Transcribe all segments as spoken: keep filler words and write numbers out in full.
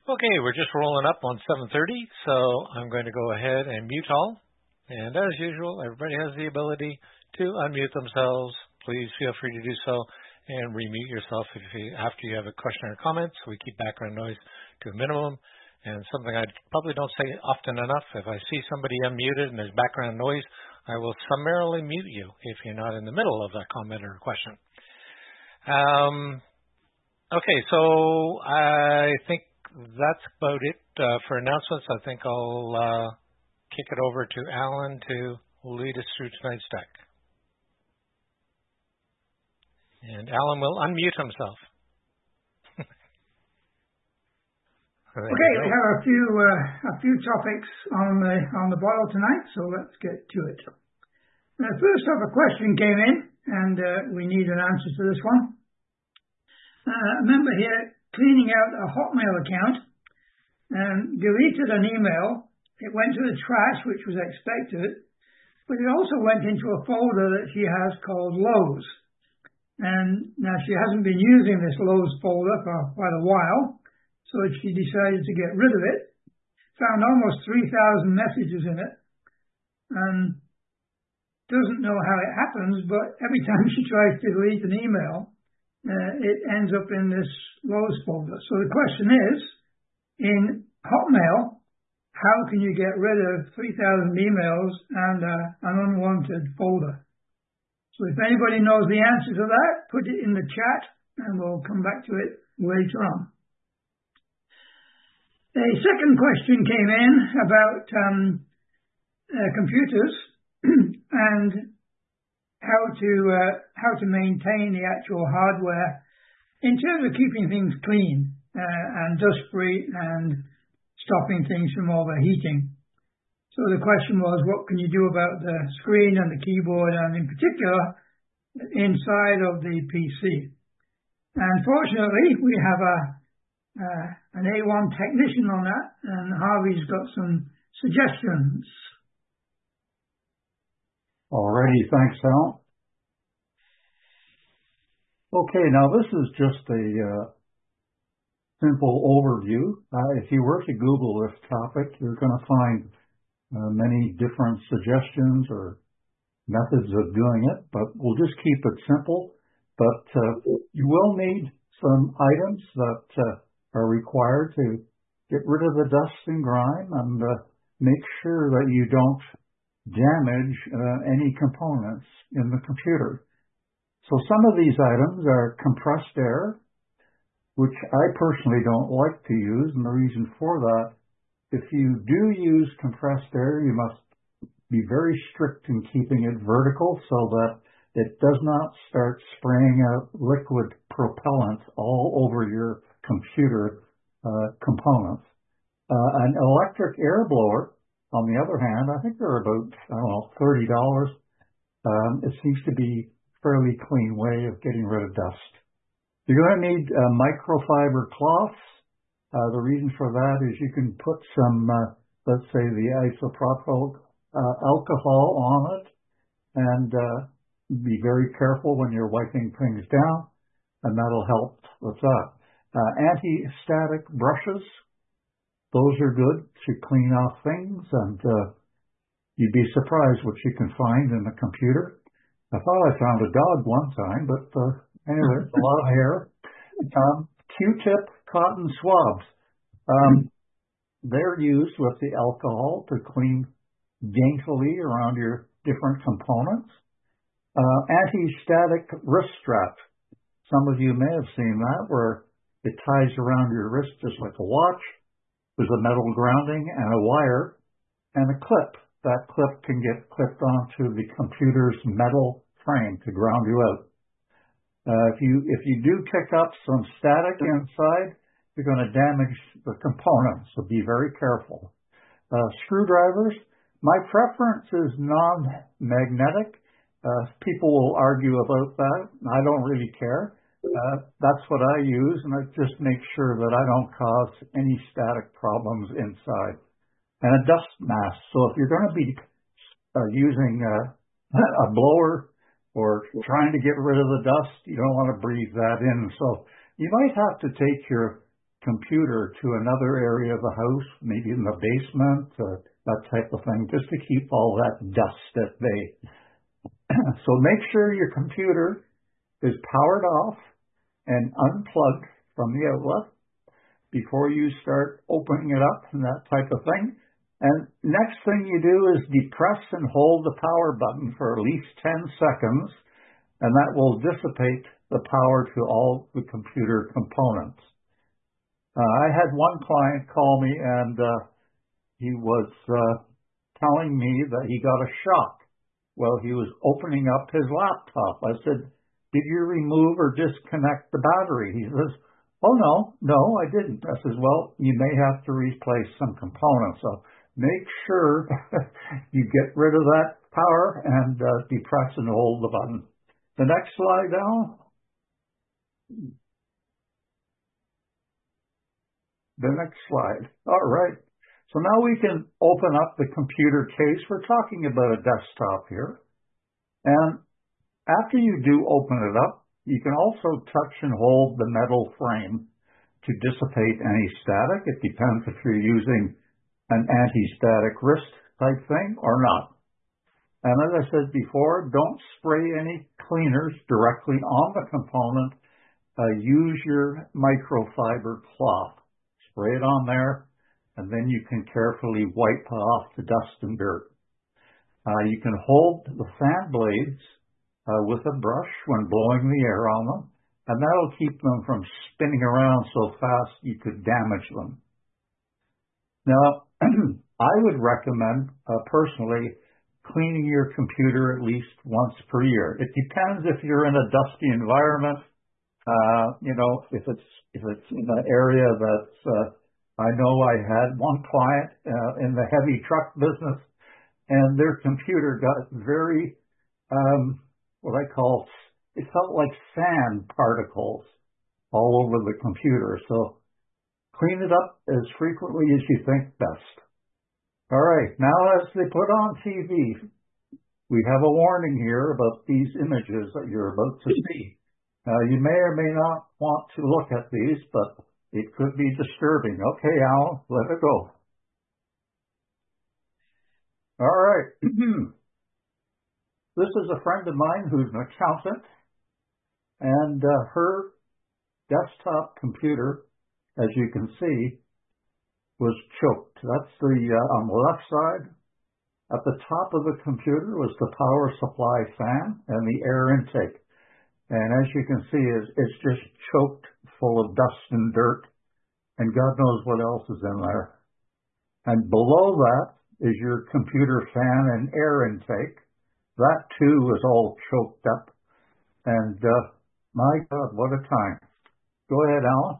Okay, we're just rolling up on seven thirty, so I'm going to go ahead and mute all. And as usual, everybody has the ability to unmute themselves. Please feel free to do so and remute yourself if you, after you have a question or comment. So we keep background noise to a minimum. And something I probably don't say often enough, if I see somebody unmuted and there's background noise, I will summarily mute you if you're not in the middle of that comment or question. Um, okay, so I think that's about it uh, for announcements. I think I'll uh, kick it over to Alan to lead us through tonight's deck. And Alan will unmute himself. Okay, we have a few uh, a few topics on the on the bottle tonight, so let's get to it. Now, first off, a question came in, and uh, we need an answer to this one. Uh, a member here cleaning out a Hotmail account and deleted an email. It went to the trash, which was expected, but it also went into a folder that she has called Lowe's. And now she hasn't been using this Lowe's folder for quite a while, so she decided to get rid of it. Found almost three thousand messages in it, and doesn't know how it happens, but every time she tries to delete an email, uh, it ends up in this Lowe's folder. So the question is, in Hotmail, how can you get rid of three thousand emails and uh, an unwanted folder? So if anybody knows the answer to that, put it in the chat and we'll come back to it later on. A second question came in about um, uh, computers and how to uh, how to maintain the actual hardware in terms of keeping things clean uh, and dust-free and stopping things from overheating. So the question was, what can you do about the screen and the keyboard, and in particular, inside of the P C? And fortunately, we have a uh, an A one technician on that, and Harvey's got some suggestions. Alrighty, thanks, Al. Okay, now this is just a uh, simple overview. Uh, if you were to Google this topic, you're going to find uh, many different suggestions or methods of doing it, but we'll just keep it simple. But uh, you will need some items that uh, are required to get rid of the dust and grime and uh, make sure that you don't damage uh, any components in the computer. So some of these items are compressed air, which I personally don't like to use, and the reason for that, if you do use compressed air, you must be very strict in keeping it vertical so that it does not start spraying out liquid propellant all over your computer uh, components. Uh, an electric air blower, on the other hand, I think they're about, I don't know, thirty dollars. Um, it seems to be a fairly clean way of getting rid of dust. You're going to need uh, microfiber cloths. Uh, the reason for that is you can put some, uh, let's say, the isopropyl uh, alcohol on it, and uh, be very careful when you're wiping things down, and that'll help with that. Uh, anti-static brushes, those are good to clean off things, and uh, you'd be surprised what you can find in a computer. I thought I found a dog one time, but uh, anyway, a lot of hair. Um, Q-tip cotton swabs. Um, they're used with the alcohol to clean daintily around your different components. Uh, anti-static wrist strap. Some of you may have seen that, where it ties around your wrist just like a watch. There's a metal grounding and a wire and a clip. That clip can get clipped onto the computer's metal frame to ground you out. Uh, if you if you do pick up some static inside, you're going to damage the components, so be very careful. Uh, screwdrivers, my preference is non-magnetic. Uh, people will argue about that. I don't really care. Uh, that's what I use, and I just make sure that I don't cause any static problems inside. And a dust mask. So if you're going to be uh, using uh, a blower or trying to get rid of the dust, you don't want to breathe that in. So you might have to take your computer to another area of the house, maybe in the basement, uh, that type of thing, just to keep all that dust at bay. So make sure your computer is powered off and unplugged from the outlet before you start opening it up and that type of thing. And next thing you do is depress and hold the power button for at least ten seconds, and that will dissipate the power to all the computer components. Uh, I had one client call me, and uh, he was uh, telling me that he got a shock while he was opening up his laptop. I said, "Did you remove or disconnect the battery?" He says, "Oh, no, no, I didn't." I says, "Well, you may have to replace some components. So make sure you get rid of that power and uh, depress and hold the button." The next slide now. The next slide. All right. So now we can open up the computer case. We're talking about a desktop here. And after you do open it up, you can also touch and hold the metal frame to dissipate any static. It depends if you're using an anti-static wrist type thing or not. And as I said before, don't spray any cleaners directly on the component. Uh, use your microfiber cloth. Spray it on there, and then you can carefully wipe off the dust and dirt. Uh, you can hold the fan blades uh, with a brush when blowing the air on them, and that'll keep them from spinning around so fast you could damage them. Now, I would recommend, uh, personally, cleaning your computer at least once per year. It depends if you're in a dusty environment. Uh, you know, if it's if it's in an area that's, uh, I know I had one client uh, in the heavy truck business, and their computer got very, um, what I call, it felt like sand particles all over the computer. So clean it up as frequently as you think best. All right, now as they put on T V, we have a warning here about these images that you're about to see. Now, you may or may not want to look at these, but it could be disturbing. Okay, Al, let it go. All right. This is a friend of mine who's an accountant, and uh, her desktop computer, as you can see, was choked. That's the, uh, on the left side. At the top of the computer was the power supply fan and the air intake. And as you can see, it's, it's just choked full of dust and dirt, and God knows what else is in there. And below that is your computer fan and air intake. That too is all choked up. And uh, my God, what a time. Go ahead, Alan.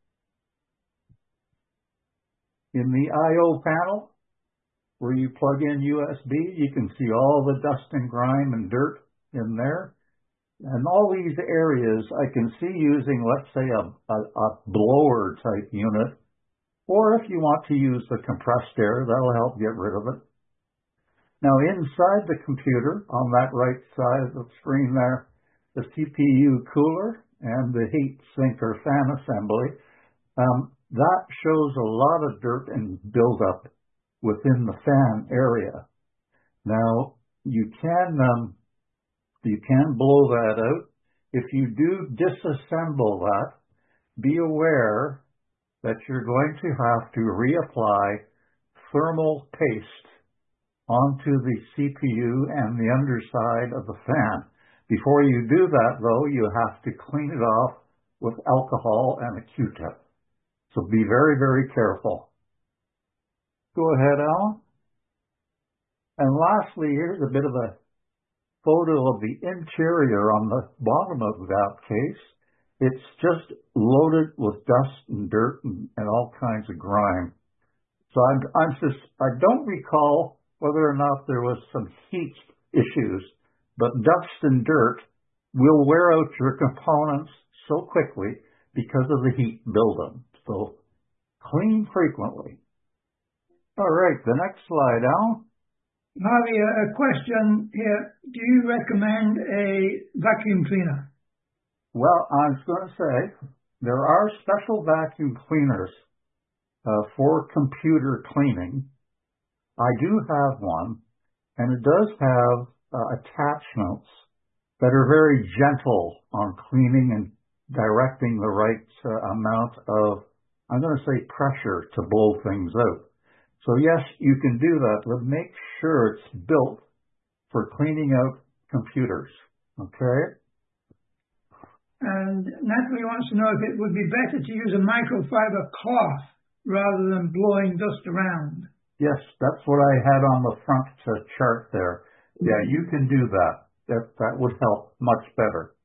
In the I O panel, where you plug in U S B, you can see all the dust and grime and dirt in there. And all these areas I can see using, let's say, a, a, a blower type unit, or if you want to use the compressed air, that'll help get rid of it. Now inside the computer, on that right side of the screen there, the C P U cooler and the heat sink or fan assembly, um, that shows a lot of dirt and buildup within the fan area. Now you can um, You can blow that out. If you do disassemble that, be aware that you're going to have to reapply thermal paste onto the C P U and the underside of the fan. Before you do that, though, you have to clean it off with alcohol and a Q-tip. So be very, very careful. Go ahead, Alan. And lastly, here's a bit of a photo of the interior on the bottom of that case. It's just loaded with dust and dirt and, and all kinds of grime. So I'm, I'm just, I don't recall whether or not there was some heat issues, but dust and dirt will wear out your components so quickly because of the heat buildup. So clean frequently. All right, the next slide, Al. Marty, a question here. Do you recommend a vacuum cleaner? Well, I was going to say, there are special vacuum cleaners uh, for computer cleaning. I do have one, and it does have uh, attachments that are very gentle on cleaning and directing the right uh, amount of, I'm going to say, pressure to blow things out. So yes, you can do that, but make sure it's built for cleaning out computers. Okay? And Natalie wants to know if it would be better to use a microfiber cloth rather than blowing dust around. Yes, that's what I had on the front uh, chart there. Yeah, you can do that. That that would help much better.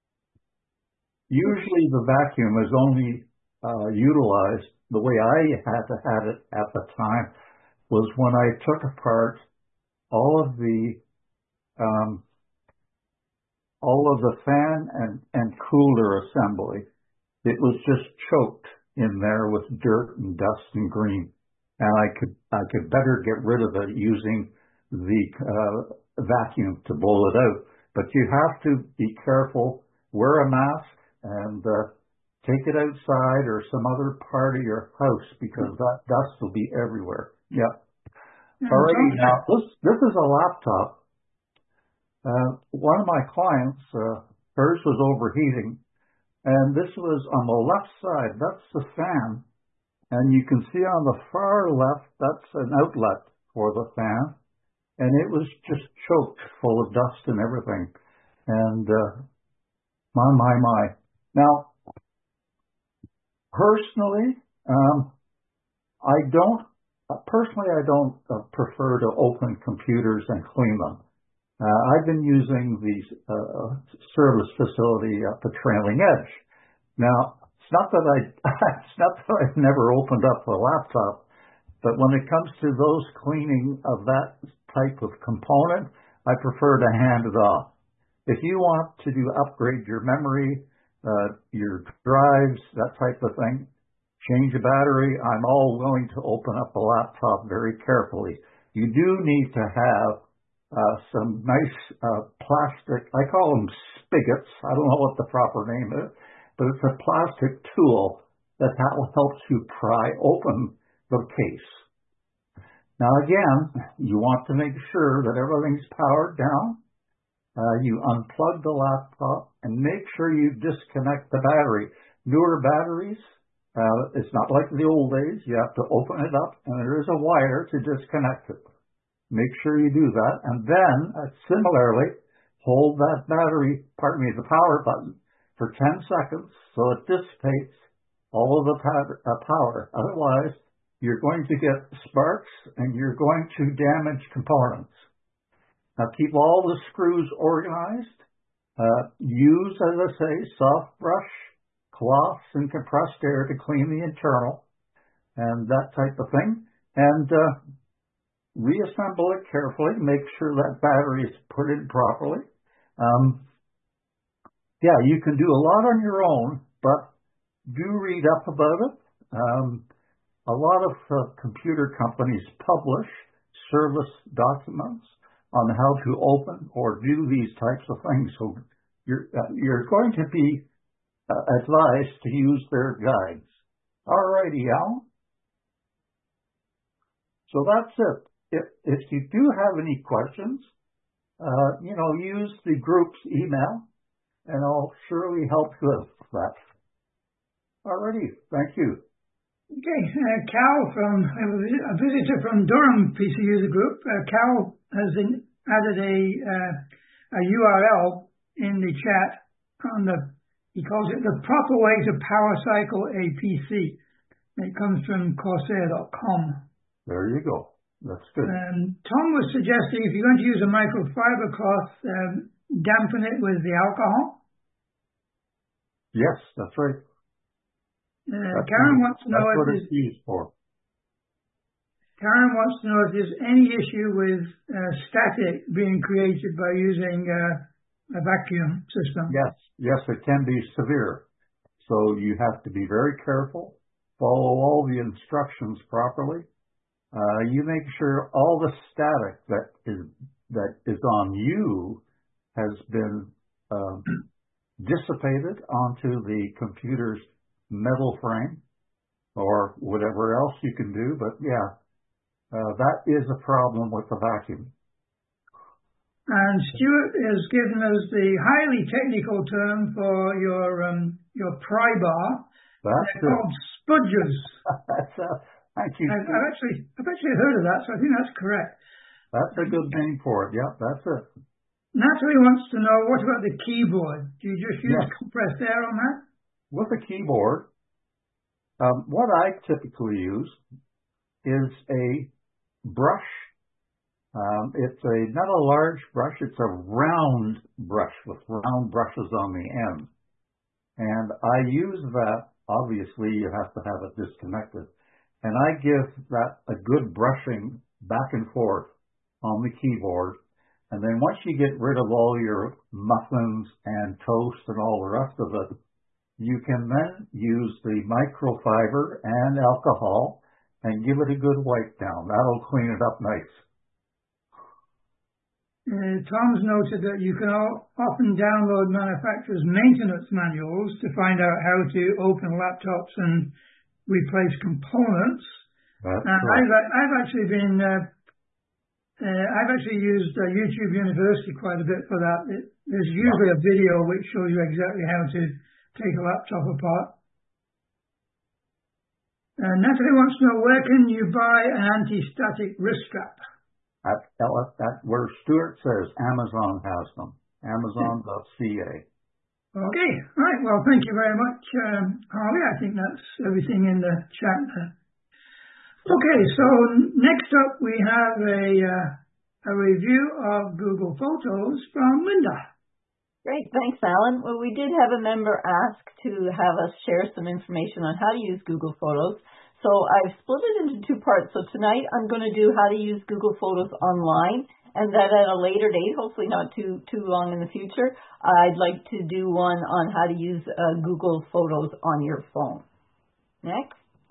Usually the vacuum is only uh, utilized, the way I had to had it at the time, was when I took apart all of the um, all of the fan and, and cooler assembly. It was just choked in there with dirt and dust and green. And I could I could better get rid of it using the uh, vacuum to blow it out. But you have to be careful, wear a mask, and uh, take it outside or some other part of your house because that dust will be everywhere. Yep. All right, now this, this is a laptop. Uh, one of my clients, uh, hers was overheating, and this was on the left side. That's the fan. And you can see on the far left, that's an outlet for the fan. And it was just choked full of dust and everything. And uh, my, my, my. Now, personally, um, I don't, uh, personally, I don't uh, prefer to open computers and clean them. Uh, I've been using the uh, service facility at the Trailing Edge. Now, it's not that I, it's not that I've never opened up a laptop, but when it comes to those cleaning of that type of component, I prefer to hand it off. If you want to do upgrade your memory, uh, your drives, that type of thing, change a battery, I'm all willing to open up a laptop very carefully. You do need to have uh, some nice uh, plastic, I call them spigots, I don't know what the proper name is, but it's a plastic tool that helps you pry open the case. Now again, you want to make sure that everything's powered down. Uh, you unplug the laptop and make sure you disconnect the battery. Newer batteries, uh, it's not like the old days. You have to open it up and there is a wire to disconnect it. Make sure you do that. And then, uh, similarly, hold that battery, pardon me, the power button for ten seconds so it dissipates all of the power. Otherwise, you're going to get sparks and you're going to damage components. Now keep all the screws organized. Uh, use, as I say, soft brush, cloths, and compressed air to clean the internal and that type of thing. And uh, reassemble it carefully. Make sure that battery is put in properly. Um, Yeah, you can do a lot on your own, but do read up about it. Um, a lot of uh, computer companies publish service documents on how to open or do these types of things. So you're, uh, you're going to be uh, advised to use their guides. All righty, Al. So that's it. If, if you do have any questions, uh, you know, use the group's email, and I'll surely help you with that. All righty, thank you. Okay, uh, Cal from, a visitor from Durham P C User Group, uh, Cal has in, added a, uh, a U R L in the chat on the, he calls it the proper way to power cycle a P C. It comes from Corsair dot com. There you go. That's good. Um, Tom was suggesting if you're going to use a microfiber cloth, um, dampen it with the alcohol. Yes, that's right. Uh, that's Karen what, wants to know that's if what there's, it's used for. Karen wants to know if there's any issue with uh, static being created by using uh, a vacuum system. Yes, yes, it can be severe. So you have to be very careful, follow all the instructions properly. Uh, you make sure all the static that is that is on you has been um, dissipated onto the computer's metal frame or whatever else you can do. But yeah, uh, that is a problem with the vacuum. And Stuart has given us the highly technical term for your um, your pry bar. That's They're called spudgers. That's a, thank you. I've, I've actually I've actually heard of that, so I think that's correct. That's a good name for it. Yep, that's it. Natalie wants to know, what about the keyboard? Do you just use Yes. compressed air on that? With a keyboard, um, what I typically use is a brush. Um, it's a not a large brush, it's a round brush with round brushes on the end. And I use that, obviously you have to have it disconnected. And I give that a good brushing back and forth on the keyboard. And then once you get rid of all your muffins and toast and all the rest of it, you can then use the microfiber and alcohol and give it a good wipe down. That'll clean it up nice. Uh, Tom's noted that you can all, often download manufacturers' maintenance manuals to find out how to open laptops and replace components. That's and right. I've, I've actually been, uh, uh, I've actually used uh, YouTube University quite a bit for that. It, there's usually a video which shows you exactly how to take a laptop apart. Uh, Natalie wants to know, where can you buy an anti-static wrist strap? That, that, that where Stuart says Amazon has them. Amazon dot C A. Okay, right. Well, thank you very much, um, Harley. I think that's everything in the chat there. Okay, so next up we have a uh, a review of Google Photos from Linda. Great, thanks, Alan. Well, we did have a member ask to have us share some information on how to use Google Photos. So I've split it into two parts. So tonight I'm going to do how to use Google Photos online, and then at a later date, hopefully not too too long in the future, I'd like to do one on how to use uh, Google Photos on your phone. Next.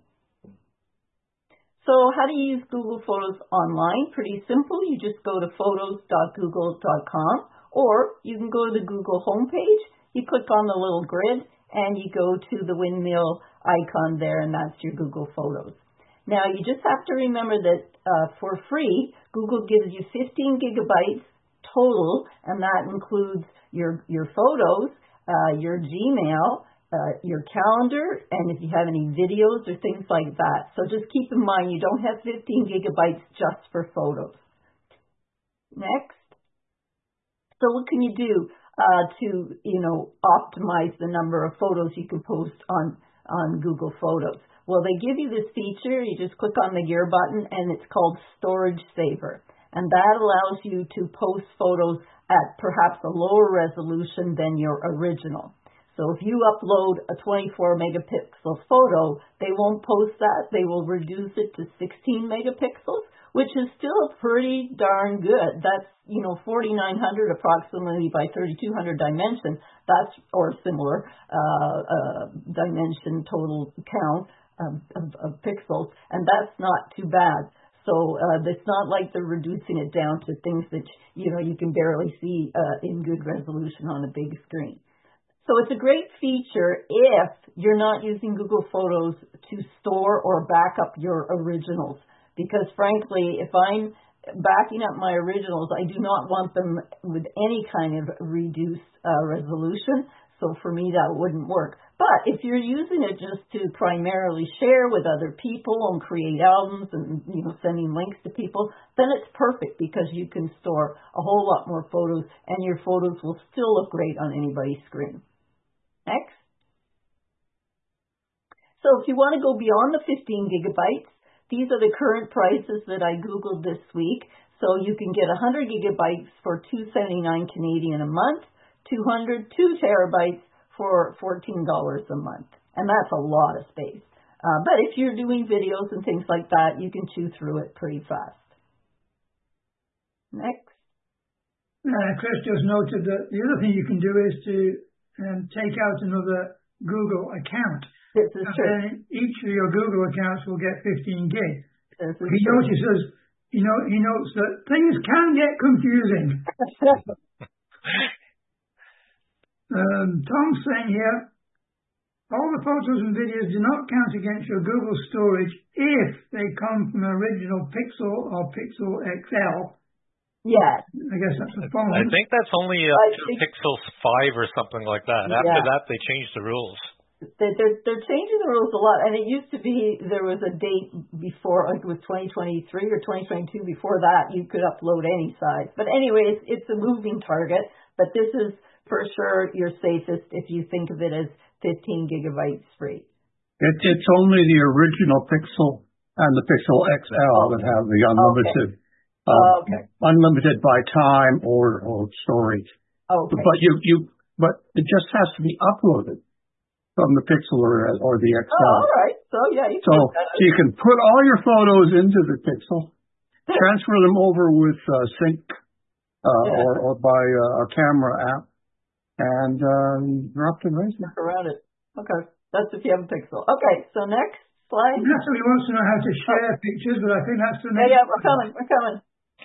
So how do you use Google Photos online? Pretty simple. You just go to photos dot google dot com, or you can go to the Google homepage. You click on the little grid, and you go to the windmill icon there, and that's your Google Photos. Now, you just have to remember that uh, for free, Google gives you fifteen gigabytes total, and that includes your, your photos, uh, your Gmail, uh, your calendar, and if you have any videos or things like that. So just keep in mind, you don't have fifteen gigabytes just for photos. Next. So what can you do uh, to, you know, optimize the number of photos you can post on on Google Photos? Well, they give you this feature. You just click on the gear button, and it's called Storage Saver. And that allows you to post photos at perhaps a lower resolution than your original. So if you upload a twenty-four megapixel photo, they won't post that. They will reduce it to sixteen megapixels, which is still pretty darn good. That's, you know, forty-nine hundred approximately by thirty-two hundred dimension. That's, or similar uh, uh, dimension total count of, of, of pixels, and that's not too bad. So uh, it's not like they're reducing it down to things that, you know, you can barely see uh, in good resolution on a big screen. So it's a great feature if you're not using Google Photos to store or back up your originals. Because frankly, if I'm backing up my originals, I do not want them with any kind of reduced uh, resolution. So for me, that wouldn't work. But if you're using it just to primarily share with other people and create albums and, you know, sending links to people, then it's perfect because you can store a whole lot more photos and your photos will still look great on anybody's screen. Next. So if you want to go beyond the fifteen gigabytes, these are the current prices that I Googled this week. So you can get one hundred gigabytes for two seventy-nine Canadian a month, two hundred two terabytes for fourteen dollars a month. And that's a lot of space. Uh, but if you're doing videos and things like that, you can chew through it pretty fast. Next. Uh, Chris just noted that the other thing you can do is to um, take out another Google account. This is and true. then each of your Google accounts will get fifteen gig. This is he true. notices, you know, he notes that things can get confusing. um, Tom's saying here, all the photos and videos do not count against your Google storage if they come from an original Pixel or Pixel X L. Yes. I guess that's a phone. I think that's only up to Pixel five or something like that. Yeah. After that, they changed the rules. They're, they're changing the rules a lot, and it used to be there was a date before, like it was twenty twenty-three or twenty twenty-two. Before that, you could upload any size. But anyway, it's, it's a moving target. But this is for sure your safest if you think of it as fifteen gigabytes free. It, it's only the original Pixel and the Pixel X L that have the unlimited, okay. Uh, okay. unlimited by time or, or storage. Okay. But you you but it just has to be uploaded from the Pixel or, or the X L. Oh, all right. So, yeah. You so, so you can put all your photos into the Pixel, transfer them over with uh, Sync uh, yeah. or, or by uh, a camera app, and uh, you're up to racing. Work around it. Okay. That's if you have a Pixel. Okay. So, next slide. Somebody wants to know how to share oh. pictures, but I think that's the next. Yeah, yeah. We're coming. We're coming.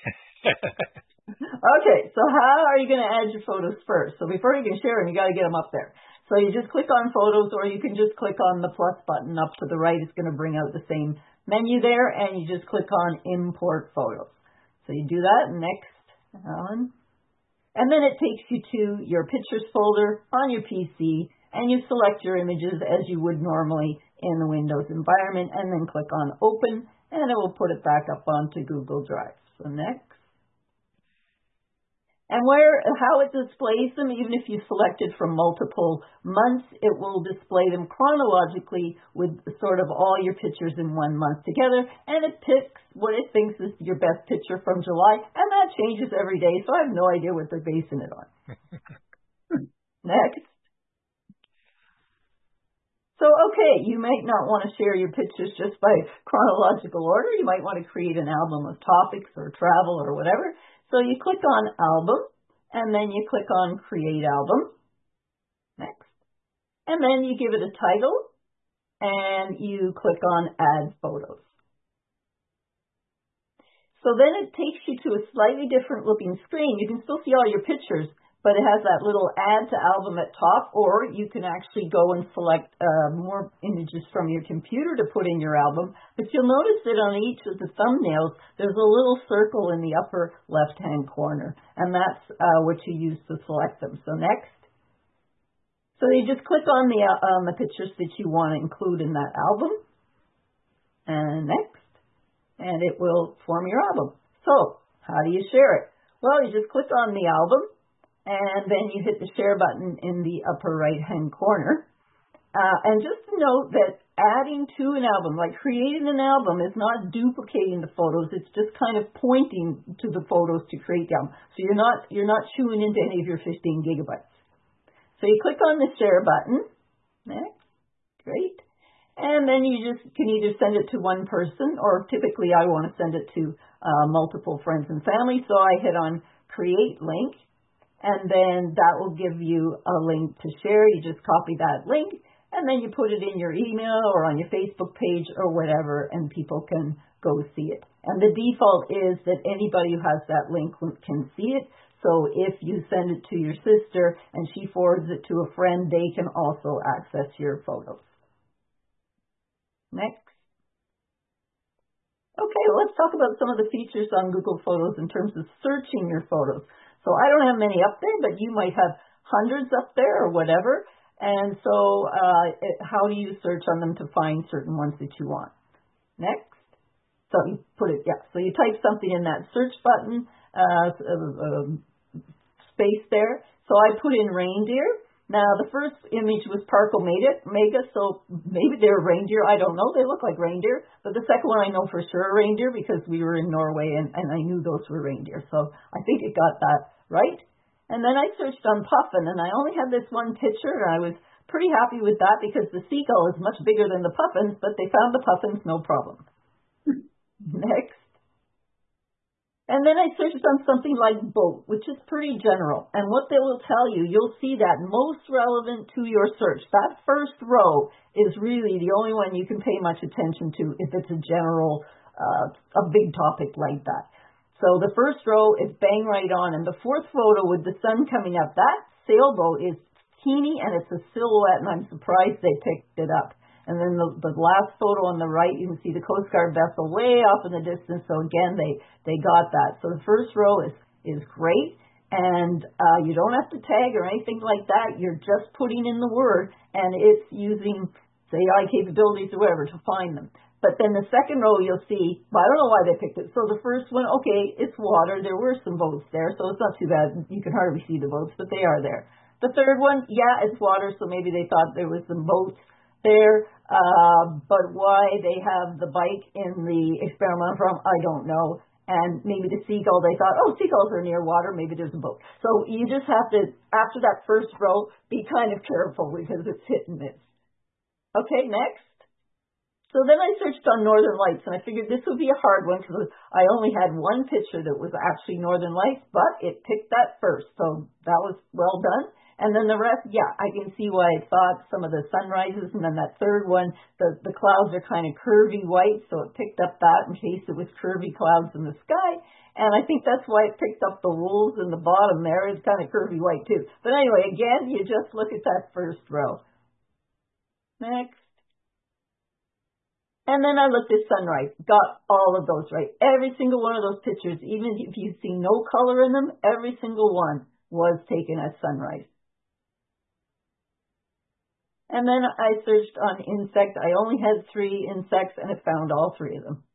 Okay. So, how are you going to add your photos first? So, before you can share them, you got to get them up there. So you just click on photos, or you can just click on the plus button up to the right. It's going to bring out the same menu there, and you just click on import photos. So you do that. Next, Alan. And then it takes you to your pictures folder on your P C, and you select your images as you would normally in the Windows environment, and then click on open, and it will put it back up onto Google Drive. So next. And where, how it displays them, even if you selected from multiple months, it will display them chronologically with sort of all your pictures in one month together. And it picks what it thinks is your best picture from July. And that changes every day, so I have no idea what they're basing it on. Next. So, okay, you might not want to share your pictures just by chronological order. You might want to create an album of topics or travel or whatever. So you click on Album, and then you click on Create Album. Next. And then you give it a title, and you click on Add Photos. So then it takes you to a slightly different looking screen. You can still see all your pictures, but it has that little Add to Album at top, or you can actually go and select uh, more images from your computer to put in your album. But you'll notice that on each of the thumbnails, there's a little circle in the upper left-hand corner, and that's uh, what you use to select them. So next. So you just click on the, uh, on the pictures that you want to include in that album, and next, and it will form your album. So how do you share it? Well, you just click on the album, and then you hit the share button in the upper right-hand corner. Uh, and just to note that adding to an album, like creating an album, is not duplicating the photos. It's just kind of pointing to the photos to create the album. So you're not you're not chewing into any of your fifteen gigabytes. So you click on the share button. Next. Great. And then you just can either send it to one person, or typically I want to send it to uh, multiple friends and family. So I hit on Create Link. And then that will give you a link to share. You just copy that link, and then you put it in your email or on your Facebook page or whatever, and people can go see it. And the default is that anybody who has that link can see it. So if you send it to your sister and she forwards it to a friend, they can also access your photos. Next. Okay, let's talk about some of the features on Google Photos in terms of searching your photos. So I don't have many up there, but you might have hundreds up there or whatever. And so uh, it, how do you search on them to find certain ones that you want? Next. So you put it, yeah. So you type something in that search button, uh, uh, space there. So I put in reindeer. Now the first image was Parkle Mega, so maybe they're reindeer. I don't know. They look like reindeer. But the second one I know for sure are reindeer because we were in Norway and, and I knew those were reindeer. So I think it got that right. And then I searched on puffin, and I only had this one picture, and I was pretty happy with that because the seagull is much bigger than the puffins, but they found the puffins no problem. Next. And then I searched on something like boat, which is pretty general. And what they will tell you, you'll see that most relevant to your search. That first row is really the only one you can pay much attention to if it's a general, uh, a big topic like that. So the first row is bang right on. And the fourth photo with the sun coming up, that sailboat is teeny and it's a silhouette, and I'm surprised they picked it up. And then the, the last photo on the right, you can see the Coast Guard vessel way off in the distance. So again, they, they got that. So the first row is, is great. And uh, you don't have to tag or anything like that. You're just putting in the word, and it's using the A I capabilities or whatever to find them. But then the second row, you'll see, well, I don't know why they picked it. So the first one, okay, it's water. There were some boats there, so it's not too bad. You can hardly see the boats, but they are there. The third one, yeah, it's water, so maybe they thought there was some boats there. Uh, but why they have the bike in the experimental form, I don't know. And maybe the seagull, they thought, oh, seagulls are near water, maybe there's a boat. So you just have to, after that first row, be kind of careful because it's hit and miss. Okay, next. So then I searched on Northern Lights, and I figured this would be a hard one because I only had one picture that was actually Northern Lights, but it picked that first, so that was well done. And then the rest, yeah, I can see why it thought some of the sunrises, and then that third one, the, the clouds are kind of curvy white, so it picked up that in case it was curvy clouds in the sky. And I think that's why it picked up the wolves in the bottom there. It's kind of curvy white too. But anyway, again, you just look at that first row. Next. And then I looked at sunrise, got all of those right. Every single one of those pictures, even if you see no color in them, every single one was taken as sunrise. And then I searched on insect. I only had three insects, and it found all three of them.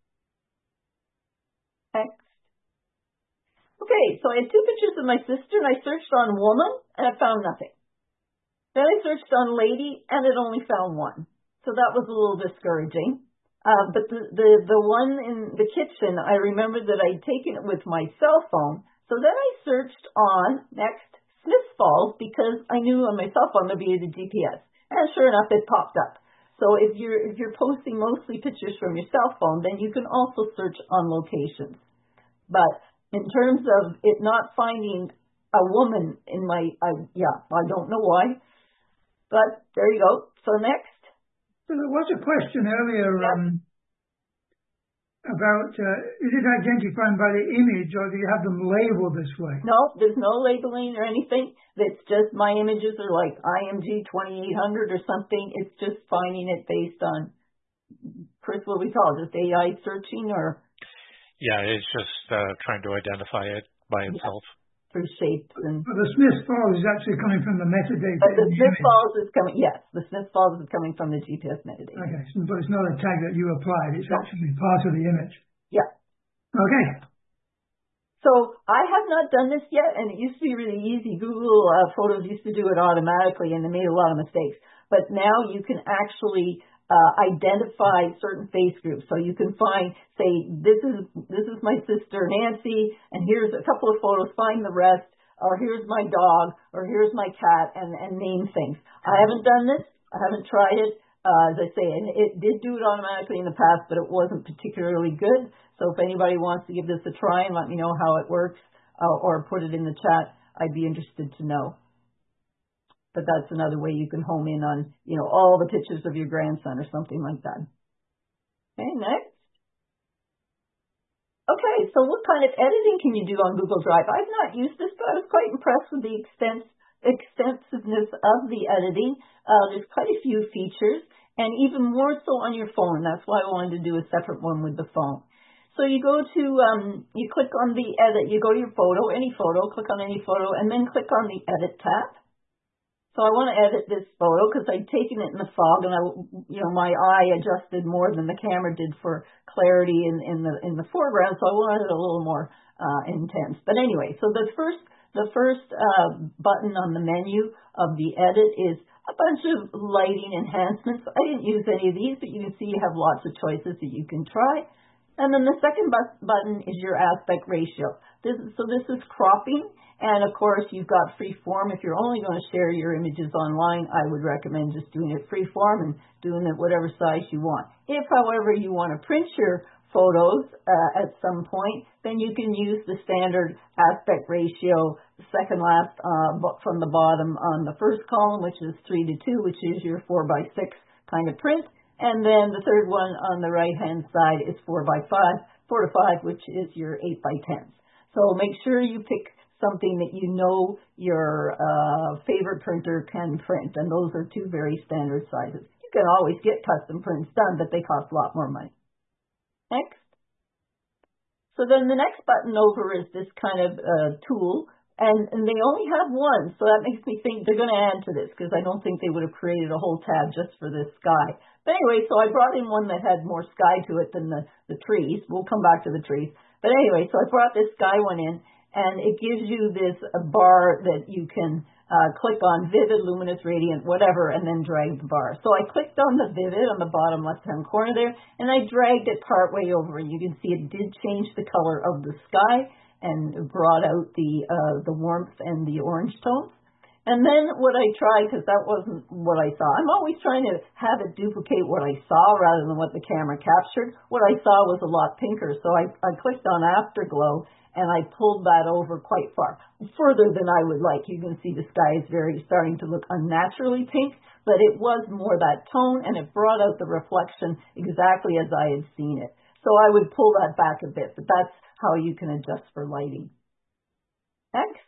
Next. Okay, so I had two pictures of my sister, and I searched on woman, and I found nothing. Then I searched on lady, and it only found one. So that was a little discouraging. Uh, but the, the, the one in the kitchen, I remembered that I'd taken it with my cell phone. So then I searched on, next, Smith Falls, because I knew on my cell phone there'd be the G P S. And sure enough, it popped up. So if you're, if you're posting mostly pictures from your cell phone, then you can also search on locations. But in terms of it not finding a woman in my, I, yeah, I don't know why. But there you go. So next. So there was a question earlier um, about, uh, is it identified by the image or do you have them labeled this way? No, there's no labeling or anything. It's just my images are like I M G twenty-eight hundred or something. It's just finding it based on, Chris, what we call it, just A I searching or? Yeah, it's just uh, trying to identify it by itself. Yeah. Through shapes and. But the Smith Falls is actually coming from the metadata. But the Smith Falls is coming. Yes, the Smith Falls is coming from the G P S metadata. Okay, so, but it's not a tag that you applied. It's actually part of the image. Yeah. Okay. So I have not done this yet, and it used to be really easy. Google uh, Photos used to do it automatically, and they made a lot of mistakes. But now you can actually uh, identify certain face groups. So you can find, say, this is this is my sister Nancy, and here's a couple of photos. Find the rest, or here's my dog, or here's my cat, and and name things. I haven't done this. I haven't tried it. Uh, as I say, and it did do it automatically in the past, but it wasn't particularly good. So if anybody wants to give this a try and let me know how it works, uh, or put it in the chat, I'd be interested to know. But that's another way you can home in on, you know, all the pictures of your grandson or something like that. Okay, next. Okay, so what kind of editing can you do on Google Drive? I've not used this, but I was quite impressed with the extent, extensiveness of the editing. Uh, there's quite a few features, and even more so on your phone. That's why I wanted to do a separate one with the phone. So you go to, um, you click on the edit, you go to your photo, any photo, click on any photo, and then click on the edit tab. So I want to edit this photo because I'd taken it in the fog, and I, you know, my eye adjusted more than the camera did for clarity in, in the in the foreground. So I wanted it a little more uh, intense. But anyway, so the first the first uh, button on the menu of the edit is a bunch of lighting enhancements. I didn't use any of these, but you can see you have lots of choices that you can try. And then the second button is your aspect ratio. This, so this is cropping. And of course, you've got freeform. If you're only going to share your images online, I would recommend just doing it freeform and doing it whatever size you want. If, however, you want to print your photos uh, at some point, then you can use the standard aspect ratio, second last uh, from the bottom on the first column, which is three to two, which is your four by six kind of print. And then the third one on the right-hand side is four by five, four to five, which is your eight by ten. So make sure you pick something that you know your uh, favorite printer can print, and those are two very standard sizes. You can always get custom prints done, but they cost a lot more money. Next. So then the next button over is this kind of uh, tool, and, and they only have one, so that makes me think they're going to add to this, because I don't think they would have created a whole tab just for this sky. But anyway, so I brought in one that had more sky to it than the, the trees. We'll come back to the trees. But anyway, so I brought this sky one in, and it gives you this uh, bar that you can uh, click on, vivid, luminous, radiant, whatever, and then drag the bar. So I clicked on the vivid on the bottom left-hand corner there, and I dragged it partway over, and you can see it did change the color of the sky and brought out the uh, the warmth and the orange tones. And then what I tried, because that wasn't what I saw, I'm always trying to have it duplicate what I saw rather than what the camera captured. What I saw was a lot pinker, so I, I clicked on Afterglow, and I pulled that over quite far, further than I would like. You can see the sky is very starting to look unnaturally pink, but it was more that tone, and it brought out the reflection exactly as I had seen it. So I would pull that back a bit, but that's how you can adjust for lighting. Next.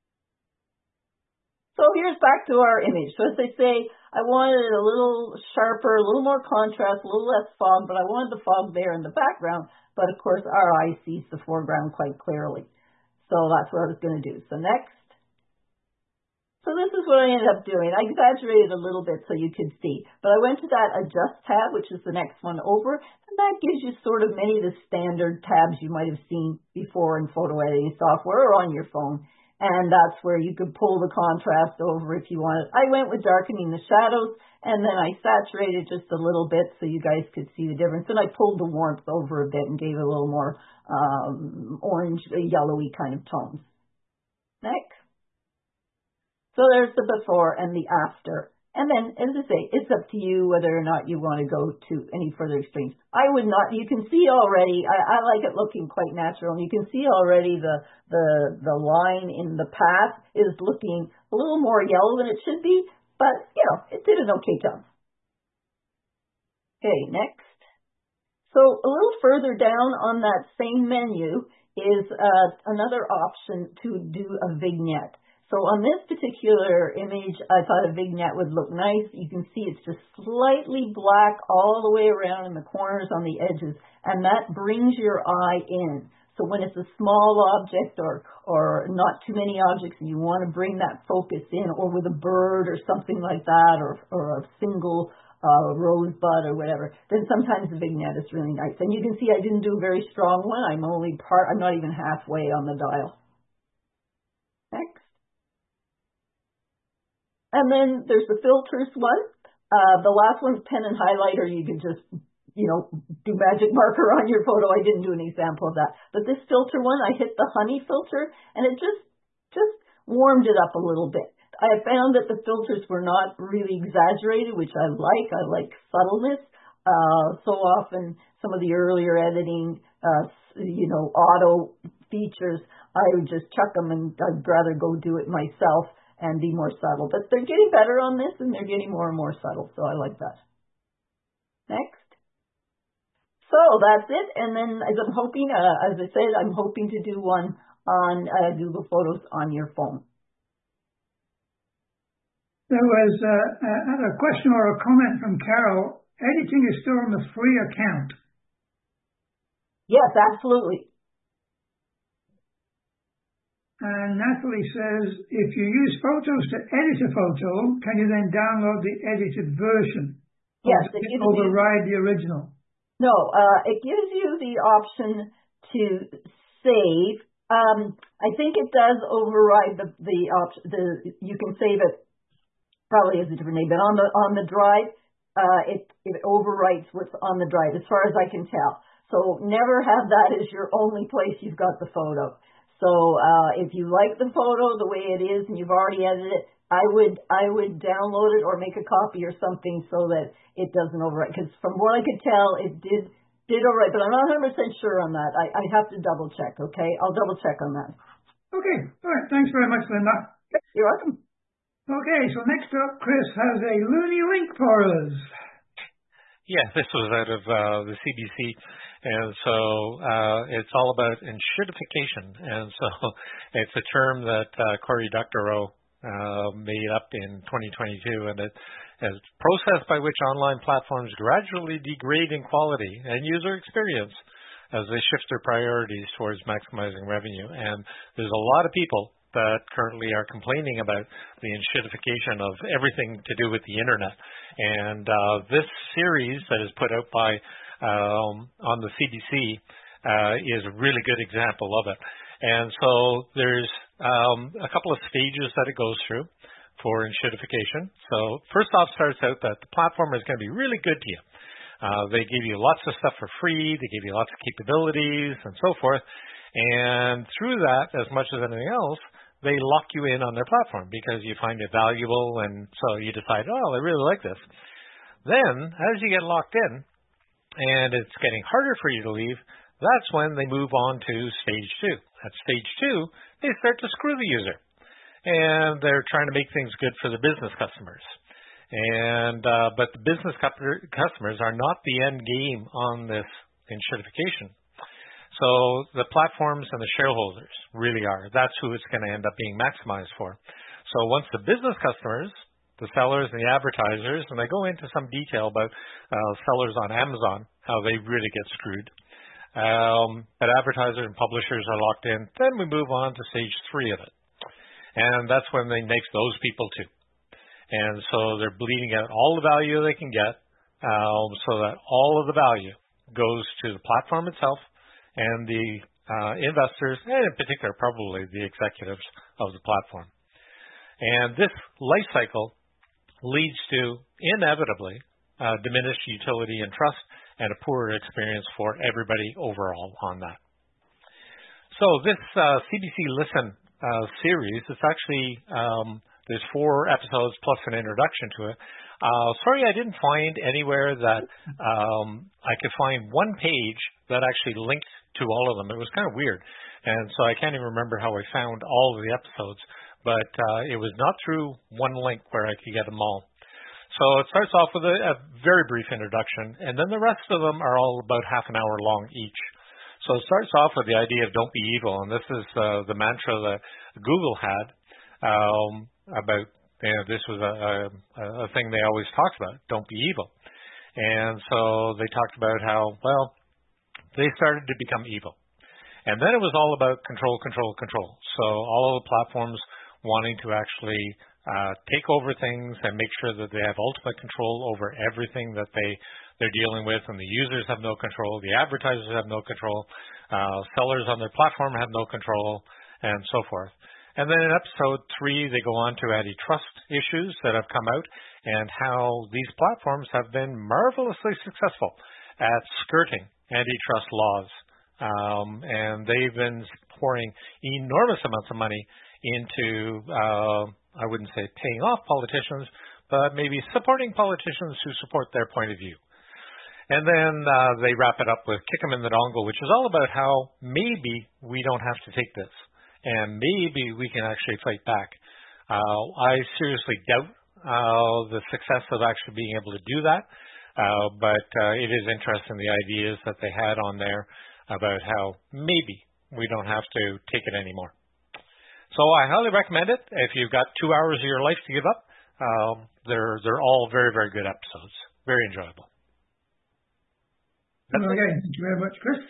So here's back to our image. So as I say, I wanted it a little sharper, a little more contrast, a little less fog, but I wanted the fog there in the background. But of course, our eye sees the foreground quite clearly. So that's what I was going to do. So next. So this is what I ended up doing. I exaggerated a little bit so you could see. But I went to that Adjust tab, which is the next one over, and that gives you sort of many of the standard tabs you might have seen before in photo editing software or on your phone. And that's where you could pull the contrast over if you wanted. I went with darkening the shadows, and then I saturated just a little bit so you guys could see the difference. And I pulled the warmth over a bit and gave it a little more um, orange, yellowy kind of tones. Next. So there's the before and the after. And then, as I say, it's up to you whether or not you want to go to any further extremes. I would not. You can see already, I, I like it looking quite natural. And you can see already the, the, the line in the path is looking a little more yellow than it should be. But, you know, it did an okay job. Okay, next. So a little further down on that same menu is uh, another option to do a vignette. So on this particular image, I thought a vignette would look nice. You can see it's just slightly black all the way around in the corners on the edges, and that brings your eye in. So when it's a small object or, or not too many objects and you want to bring that focus in, or with a bird or something like that, or, or a single uh, rosebud or whatever, then sometimes the vignette is really nice. And you can see I didn't do a very strong one. I'm only part, I'm not even halfway on the dial. Next. And then there's the filters one. Uh, the last one's pen and highlighter. You can just, you know, do magic marker on your photo. I didn't do an example of that. But this filter one, I hit the honey filter, and it just, just warmed it up a little bit. I found that the filters were not really exaggerated, which I like. I like subtleness. Uh, so often, some of the earlier editing, uh, you know, auto features, I would just chuck them, and I'd rather go do it myself and be more subtle. But they're getting better on this, and they're getting more and more subtle, so I like that. Next. So that's it, and then as I'm hoping, uh, as I said, I'm hoping to do one on uh, Google Photos on your phone. There was uh, a question or a comment from Carol. Editing is still on the free account. Yes, absolutely. And Natalie says, if you use Photos to edit a photo, can you then download the edited version? Yes. Or does it override the original? No, uh, it gives you the option to save. Um, I think it does override the the option. The you can save it. Probably has a different name, but on the on the drive, uh, it it overwrites what's on the drive, as far as I can tell. So never have that as your only place you've got the photo. So uh, if you like the photo the way it is and you've already edited it, I would I would download it or make a copy or something so that it doesn't overwrite. Because from what I could tell, it did did overwrite, but I'm not one hundred percent sure on that. I, I have to double check. Okay, I'll double check on that. Okay, all right. Thanks very much, Linda. You're welcome. Okay, so next up, Chris has a Looney link for us. Yeah, this was out of uh, the C B C, and so uh, it's all about enshittification, and so it's a term that uh, Cory Doctorow uh, made up in twenty twenty-two, and it is a process by which online platforms gradually degrade in quality and user experience as they shift their priorities towards maximizing revenue. And there's a lot of people that currently are complaining about the enshittification of everything to do with the internet. And uh, this series that is put out by um, on the C B C uh, is a really good example of it. And so there's um, a couple of stages that it goes through for enshittification. So first off starts out that the platform is going to be really good to you. Uh, they give you lots of stuff for free. They give you lots of capabilities and so forth. And through that, as much as anything else, they lock you in on their platform because you find it valuable, and so you decide, oh, I really like this. Then, as you get locked in, and it's getting harder for you to leave, that's when they move on to stage two. At stage two, they start to screw the user, and they're trying to make things good for the business customers. And uh, but the business customers are not the end game on this enshittification. So the platforms and the shareholders really are. That's who it's going to end up being maximized for. So once the business customers, the sellers and the advertisers, and I go into some detail about uh, sellers on Amazon, how they really get screwed. Um, but advertisers and publishers are locked in. Then we move on to stage three of it. And that's when they make those people too. And so they're bleeding out all the value they can get um, so that all of the value goes to the platform itself and the uh, investors, and in particular probably the executives of the platform. And this life cycle leads to, inevitably, uh, diminished utility and trust and a poorer experience for everybody overall on that. So this uh, C B C Listen uh, series, it's actually, um, there's four episodes plus an introduction to it. Uh, sorry, I didn't find anywhere that um, I could find one page that actually linked to all of them. It was kind of weird, and so I can't even remember how I found all of the episodes, but uh, it was not through one link where I could get them all. So it starts off with a, a very brief introduction, and then the rest of them are all about half an hour long each. So it starts off with the idea of don't be evil, and this is uh, the mantra that Google had um, about, you know, this was a, a, a thing they always talked about, don't be evil. And so they talked about how, well, they started to become evil. And then it was all about control, control, control. So all of the platforms wanting to actually uh, take over things and make sure that they have ultimate control over everything that they, they're dealing with, and the users have no control, the advertisers have no control, uh, sellers on their platform have no control, and so forth. And then in episode three, they go on to antitrust issues that have come out and how these platforms have been marvelously successful at skirting antitrust laws. Um, and they've been pouring enormous amounts of money into, uh, I wouldn't say paying off politicians, but maybe supporting politicians who support their point of view. And then uh, they wrap it up with kick 'em in the dongle, which is all about how maybe we don't have to take this. And maybe we can actually fight back. Uh, I seriously doubt uh, the success of actually being able to do that, uh, but uh, it is interesting, the ideas that they had on there about how maybe we don't have to take it anymore. So I highly recommend it. If you've got two hours of your life to give up, um, they're, they're all very, very good episodes. Very enjoyable. That's okay. It. Thank you very much, Chris.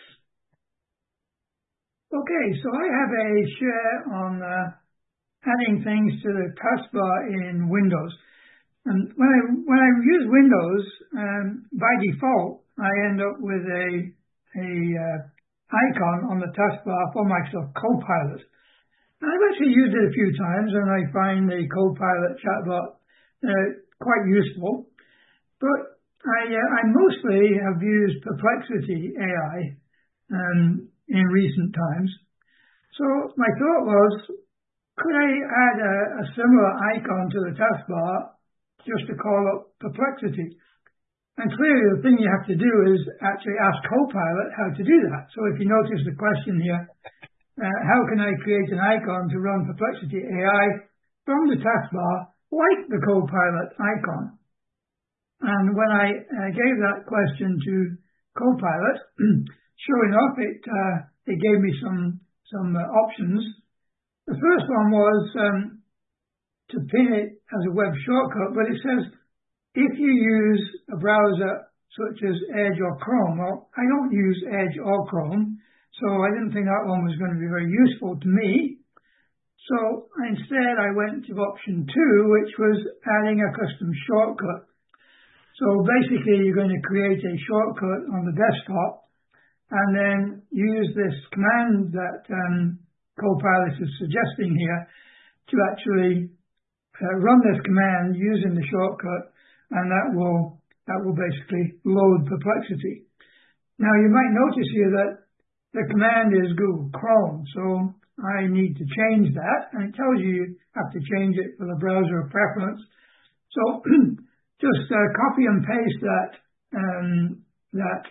Okay, so I have a share on uh, adding things to the taskbar in Windows. And when I when I use Windows, um, by default, I end up with a a uh, icon on the taskbar for Microsoft Copilot. And I've actually used it a few times, and I find the Copilot chatbot uh, quite useful. But I uh, I mostly have used Perplexity A I um, in recent times. So my thought was, could I add a, a similar icon to the taskbar just to call up Perplexity? And clearly the thing you have to do is actually ask Copilot how to do that. So if you notice the question here, uh, how can I create an icon to run Perplexity A I from the taskbar like the Copilot icon? And when I uh, gave that question to Copilot, sure enough, it uh, it gave me some some uh, options. The first one was um, to pin it as a web shortcut, but it says if you use a browser such as Edge or Chrome. Well, I don't use Edge or Chrome, so I didn't think that one was going to be very useful to me. So instead, I went to option two, which was adding a custom shortcut. So basically, you're going to create a shortcut on the desktop and then use this command that um, Copilot is suggesting here to actually uh, run this command using the shortcut, and that will that will basically load Perplexity. Now, you might notice here that the command is Google Chrome, so I need to change that, and it tells you you have to change it for the browser preference. So just uh, copy and paste that um, that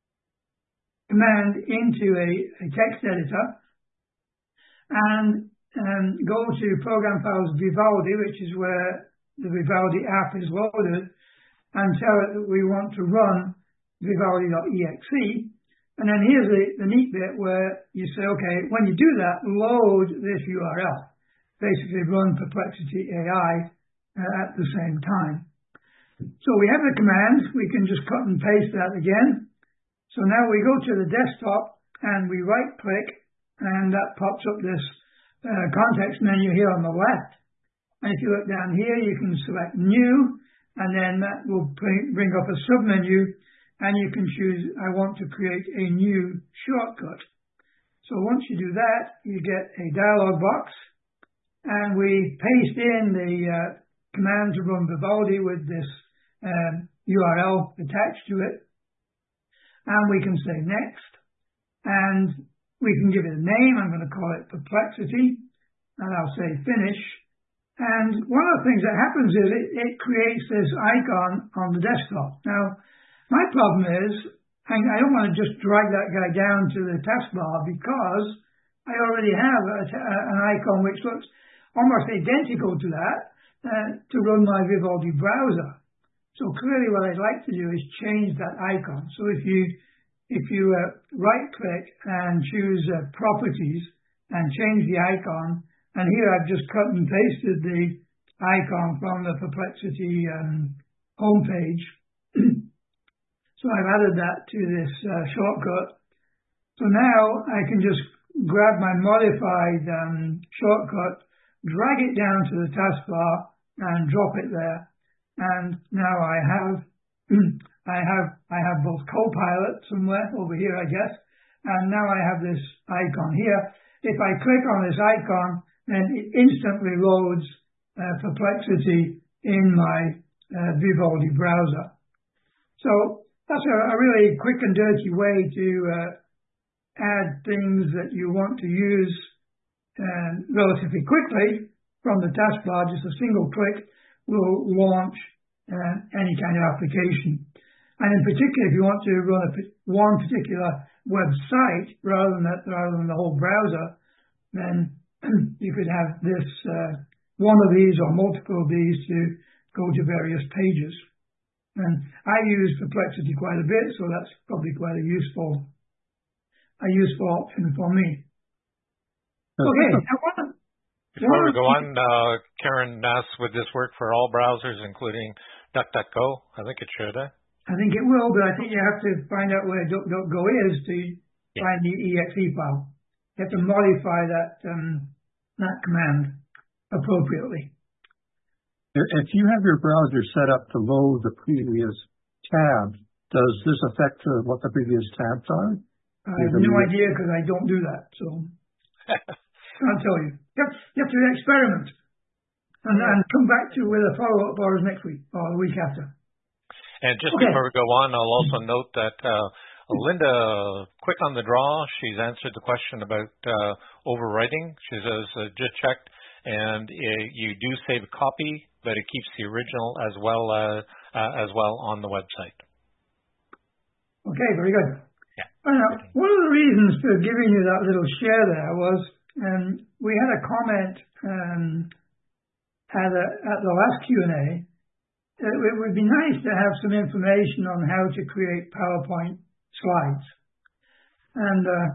command into a, a text editor and um, go to Program Files Vivaldi, which is where the Vivaldi app is loaded, and tell it that we want to run vivaldi dot E X E. And then here's the, the neat bit where you say, okay, when you do that, load this U R L. Basically run Perplexity A I uh, at the same time. So we have the command, we can just cut and paste that again. So now we go to the desktop and we right click, and that pops up this uh, context menu here on the left. And if you look down here, you can select new, and then that will bring, bring up a submenu, and you can choose, I want to create a new shortcut. So once you do that, you get a dialog box, and we paste in the uh, command to run Vivaldi with this um, U R L attached to it. And we can say next, and we can give it a name. I'm going to call it Perplexity, and I'll say finish. And one of the things that happens is it, it creates this icon on the desktop. Now, my problem is I, I don't want to just drag that guy down to the taskbar because I already have a, a, an icon which looks almost identical to that uh, to run my Vivaldi browser. So clearly what I'd like to do is change that icon. So if you if you uh, right click and choose uh, properties and change the icon, and here I've just cut and pasted the icon from the Perplexity um, homepage. So I've added that to this uh, shortcut. So now I can just grab my modified um, shortcut, drag it down to the taskbar, and drop it there. And now I have, I have, I have both Copilot somewhere over here, I guess, and now I have this icon here. If I click on this icon, then it instantly loads uh, Perplexity in my uh, Vivaldi browser. So that's a, a really quick and dirty way to uh, add things that you want to use uh, relatively quickly from the taskbar. Just a single click will launch uh, any kind of application. And in particular, if you want to run a, one particular website rather than that, rather than the whole browser, then you could have this uh, one of these or multiple of these to go to various pages. And I use Perplexity quite a bit, so that's probably quite a useful a useful option for me. Okay. Now, Before we go on, uh, Karen asks, would this work for all browsers, including DuckDuckGo? I think it should. Eh? I think it will, but I think you have to find out where DuckDuckGo is to yeah. find the E X E file. You have to modify that um, that command appropriately. If you have your browser set up to load the previous tab, does this affect uh, what the previous tabs are? I have no idea because I don't do that, so can't tell you. You have, you have to experiment and, and come back to with a follow-up or next week or the week after. And just okay. before we go on, I'll also note that uh, Linda, quick on the draw, she's answered the question about uh, overwriting. She says, uh, just checked, and uh, you do save a copy, but it keeps the original as well uh, uh, as well on the website. Okay, very good. Yeah. Uh, one of the reasons for giving you that little share there was um, we had a comment um, at, a, at the last Q and A it would be nice to have some information on how to create PowerPoint slides. And uh,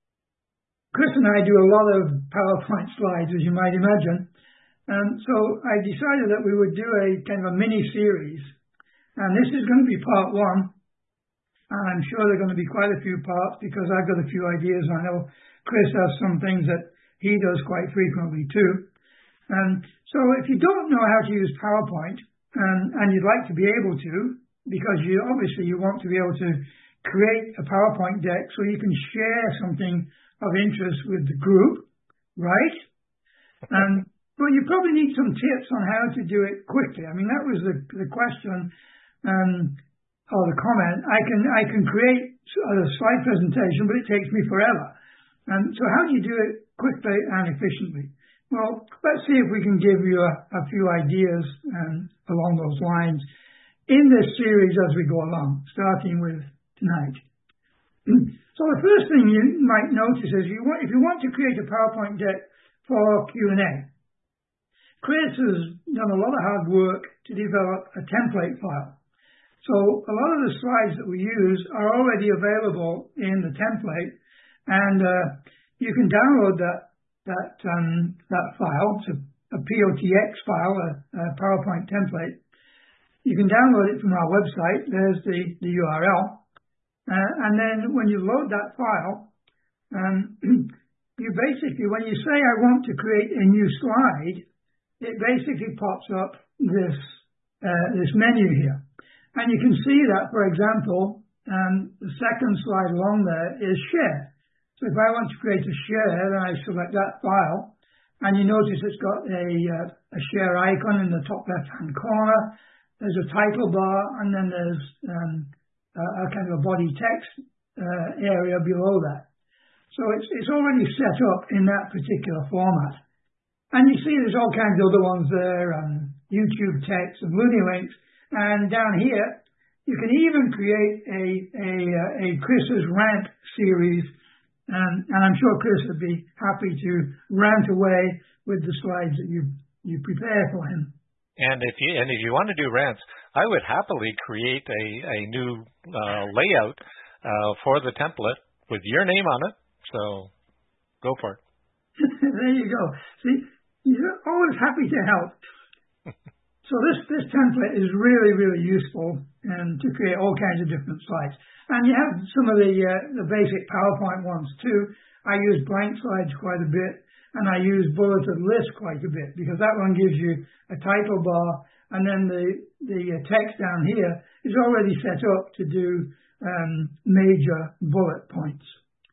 Chris and I do a lot of PowerPoint slides, as you might imagine. And so I decided that we would do a kind of a mini-series. And this is going to be part one. And I'm sure there are going to be quite a few parts because I've got a few ideas. I know Chris has some things that he does quite frequently too. And so if you don't know how to use PowerPoint, and, and you'd like to be able to, because you obviously you want to be able to create a PowerPoint deck so you can share something of interest with the group, right? And but you probably need some tips on how to do it quickly. I mean, that was the the question um, or the comment. I can I can create a slide presentation, but it takes me forever. And so, how do you do it quickly and efficiently? Well, let's see if we can give you a, a few ideas um, along those lines in this series as we go along, starting with tonight. So the first thing you might notice is you want, if you want to create a PowerPoint deck for Q and A, Chris has done a lot of hard work to develop a template file. So a lot of the slides that we use are already available in the template, and uh, you can download that that um, that file. It's a, a P O T X file, a, a PowerPoint template. You can download it from our website. There's the, the U R L. Uh, and then when you load that file, um, you basically, when you say I want to create a new slide, it basically pops up this uh, this menu here. And you can see that, for example, um, the second slide along there is share. So if I want to create a share, then I select that file, and you notice it's got a, uh, a share icon in the top left-hand corner. There's a title bar, and then there's um, a, a kind of a body text uh, area below that. So it's it's already set up in that particular format. And you see there's all kinds of other ones there, um, YouTube text and Looney Links, and down here you can even create a a, a Chris's Rant series. Um, and I'm sure Chris would be happy to rant away with the slides that you you prepare for him. And if you and if you want to do rants, I would happily create a a new uh, layout uh, for the template with your name on it. So go for it. There you go. See, you're always happy to help. So this this template is really really useful and to create all kinds of different slides. And you have some of the uh, the basic PowerPoint ones too. I use blank slides quite a bit, and I use bulleted lists quite a bit because that one gives you a title bar, and then the the uh, text down here is already set up to do um, major bullet points.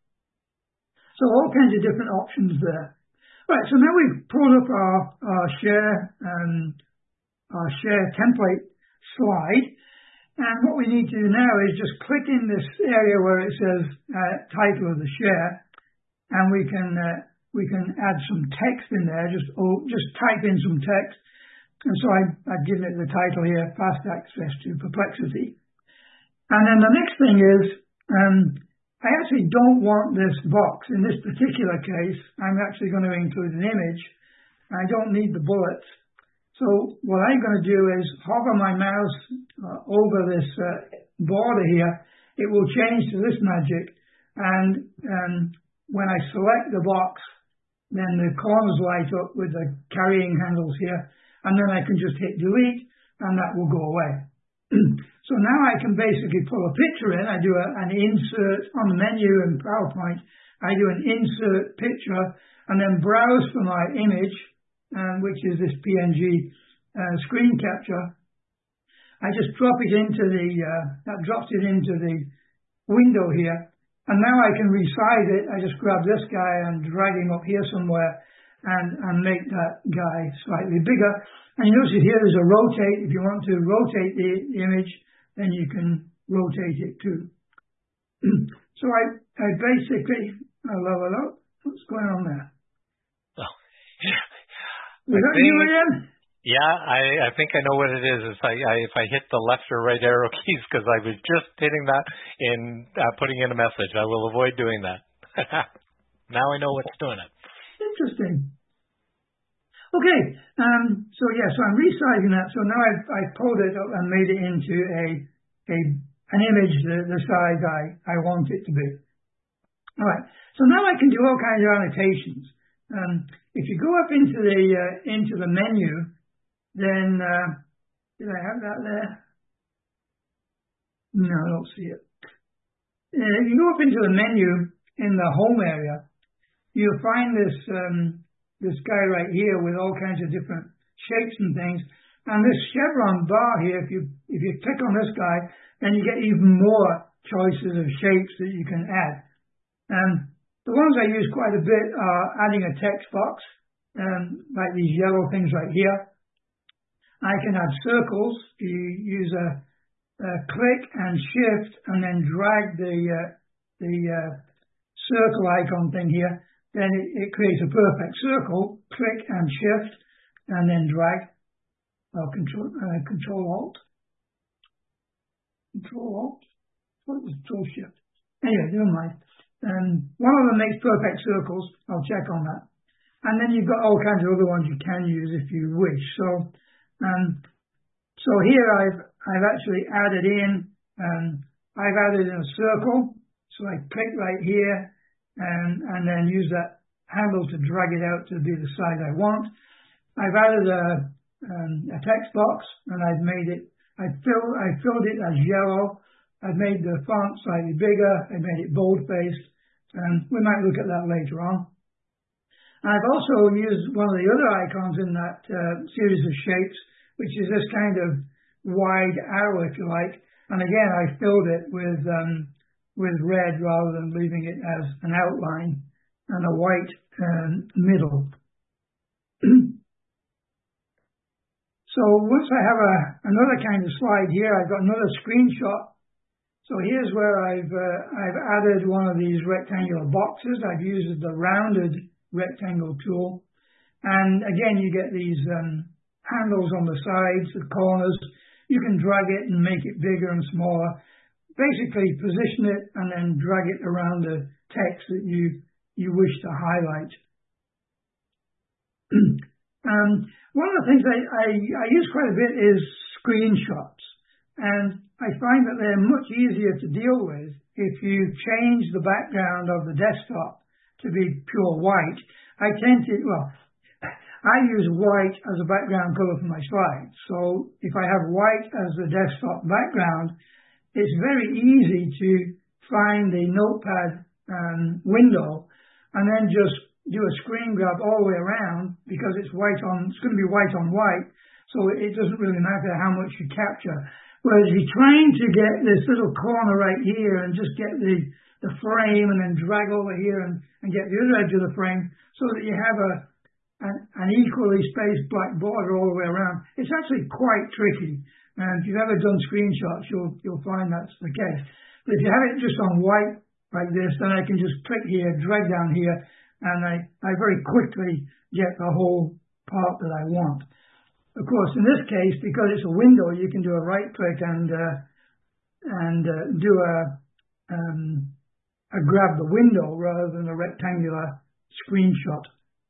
So all kinds of different options there. Right. So now we've pulled up our our share um, our share template slide. And what we need to do now is just click in this area where it says uh, title of the share, and we can uh, we can add some text in there. Just oh, just type in some text, and so I, I've given it the title here: Fast Access to Perplexity. And then the next thing is, um, I actually don't want this box in this particular case. I'm actually going to include an image. I don't need the bullets. So what I'm going to do is hover my mouse uh, over this uh, border here. It will change to this magic, and um, when I select the box, then the corners light up with the carrying handles here, and then I can just hit delete, and that will go away. So now I can basically pull a picture in. I do a, an insert on the menu in PowerPoint. I do an insert picture, and then browse for my image, Um, which is this P N G uh, screen capture. I just drop it into the, uh, that drops it into the window here. And now I can resize it. I just grab this guy and drag him up here somewhere and, and make that guy slightly bigger. And you notice here there's a rotate. If you want to rotate the image, then you can rotate it too. So I, I basically, hello, hello, what's going on there? Oh. Was that you again? Yeah, I, I think I know what it is. It's like I, if I hit the left or right arrow keys, because I was just hitting that in uh, putting in a message. I will avoid doing that. Now I know what's doing it. Interesting. Okay, um, so yeah, so I'm resizing that. So now I've, I've pulled it up and made it into a, a an image the, the size I, I want it to be. All right, so now I can do all kinds of annotations. Um, if you go up into the uh, into the menu, then uh, did I have that there? No, I don't see it. Uh, if you go up into the menu in the home area, you'll find this um, this guy right here with all kinds of different shapes and things. And this chevron bar here, if you if you click on this guy, then you get even more choices of shapes that you can add. And the ones I use quite a bit are adding a text box, um, like these yellow things right here. I can add circles. You use a, a click and shift and then drag the uh, the uh, circle icon thing here. Then it, it creates a perfect circle. Click and shift and then drag. Or control uh, control alt. Control alt. What was control shift? Anyway, never mind. Um, one of them makes perfect circles. I'll check on that. And then you've got all kinds of other ones you can use if you wish. So, um, so here I've I've actually added in. Um, I've added in a circle. So I click right here, and and then use that handle to drag it out to be the size I want. I've added a um, a text box, and I've made it. I filled I filled it as yellow. I've made the font slightly bigger. I made it bold-faced. And we might look at that later on. I've also used one of the other icons in that uh, series of shapes, which is this kind of wide arrow, if you like. And again, I filled it with um, with red rather than leaving it as an outline and a white um, middle. So once I have a, another kind of slide here, I've got another screenshot. So here's where I've uh, I've added one of these rectangular boxes. I've used the rounded rectangle tool, and again you get these um, handles on the sides, the corners. You can drag it and make it bigger and smaller. Basically, position it and then drag it around the text that you you wish to highlight. um, one of the things I, I, I use quite a bit is screenshots. And I find that they're much easier to deal with if you change the background of the desktop to be pure white. I tend to, well, I use white as a background color for my slides. So if I have white as the desktop background, it's very easy to find the notepad um, window and then just do a screen grab all the way around because it's white on, it's going to be white on white. So it doesn't really matter how much you capture. Whereas if you're trying to get this little corner right here and just get the, the frame and then drag over here and, and get the other edge of the frame so that you have a an, an equally spaced black border all the way around, it's actually quite tricky. And if you've ever done screenshots, you'll you'll find that's the case. But if you have it just on white like this, then I can just click here, drag down here, and I, I very quickly get the whole part that I want. Of course, in this case, because it's a window, you can do a right click and uh, and uh, do a, um, a grab the window rather than a rectangular screenshot.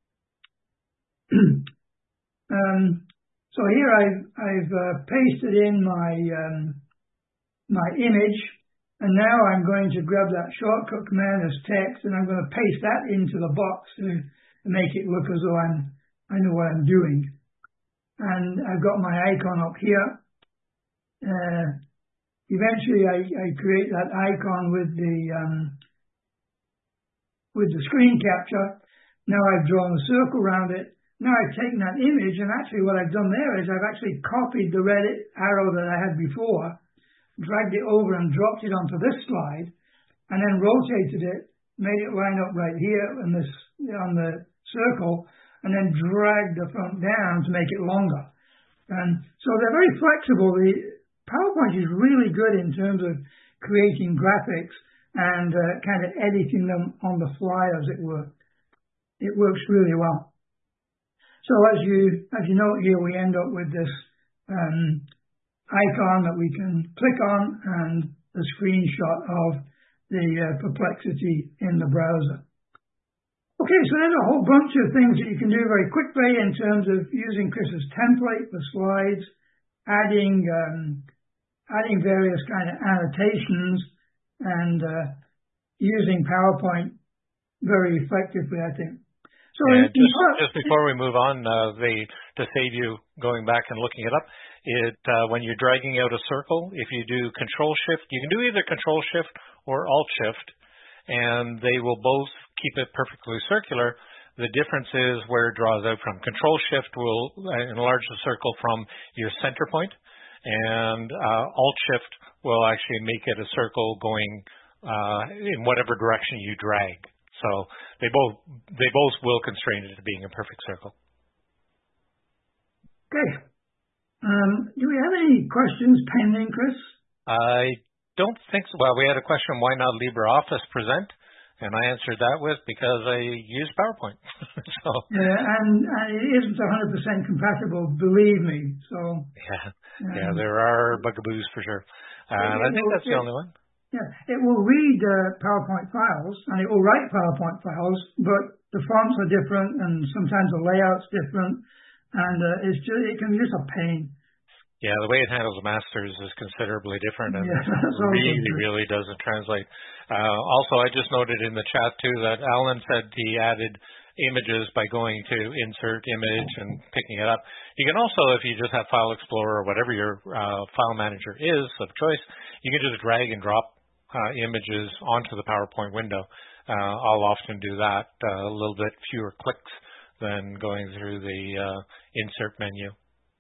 um, so here I've I've uh, pasted in my um, my image, and now I'm going to grab that shortcut command as text, and I'm going to paste that into the box to, to make it look as though I'm I know what I'm doing. And I've got my icon up here. Uh, eventually, I, I create that icon with the um, with the screen capture. Now I've drawn a circle around it. Now I've taken that image, and actually what I've done there is I've actually copied the red arrow that I had before, dragged it over and dropped it onto this slide, and then rotated it, made it line up right here on this on the circle, and then drag the front down to make it longer. And so they're very flexible. The PowerPoint is really good in terms of creating graphics and uh, kind of editing them on the fly, as it were. It works really well. So as you as you note here, we end up with this um, icon that we can click on and the screenshot of the uh, Perplexity in the browser. Okay, so there's a whole bunch of things that you can do very quickly in terms of using Chris's template for slides, adding um, adding various kind of annotations, and uh, using PowerPoint very effectively, I think. So and in, just, in, just before we move on, uh, they, to save you going back and looking it up, it uh, when you're dragging out a circle, if you do Control Shift, you can do either Control Shift or Alt Shift, and they will both keep it perfectly circular. The difference is where it draws out from. Control Shift will enlarge the circle from your center point, and uh, Alt Shift will actually make it a circle going uh, in whatever direction you drag. So they both they both will constrain it to being a perfect circle. Okay. Um, do we have any questions pending, Chris? I don't think so. Well, we had a question, why not LibreOffice Present? And I answered that with, because I use PowerPoint. so Yeah, and, and it isn't one hundred percent compatible, believe me. So Yeah, um, yeah, there are bugaboos for sure. And I think that's the only one. Yeah, it will read uh, PowerPoint files, and it will write PowerPoint files, but the fonts are different, and sometimes the layout's different, and uh, it's just, it can be just a pain. Yeah, the way it handles masters is considerably different, and yeah, really, really doesn't translate. Uh, also, I just noted in the chat, too, that Alan said he added images by going to Insert Image and picking it up. You can also, if you just have File Explorer or whatever your uh, file manager is of choice, you can just drag and drop uh, images onto the PowerPoint window. Uh, I'll often do that, uh, a little bit fewer clicks than going through the uh, Insert menu.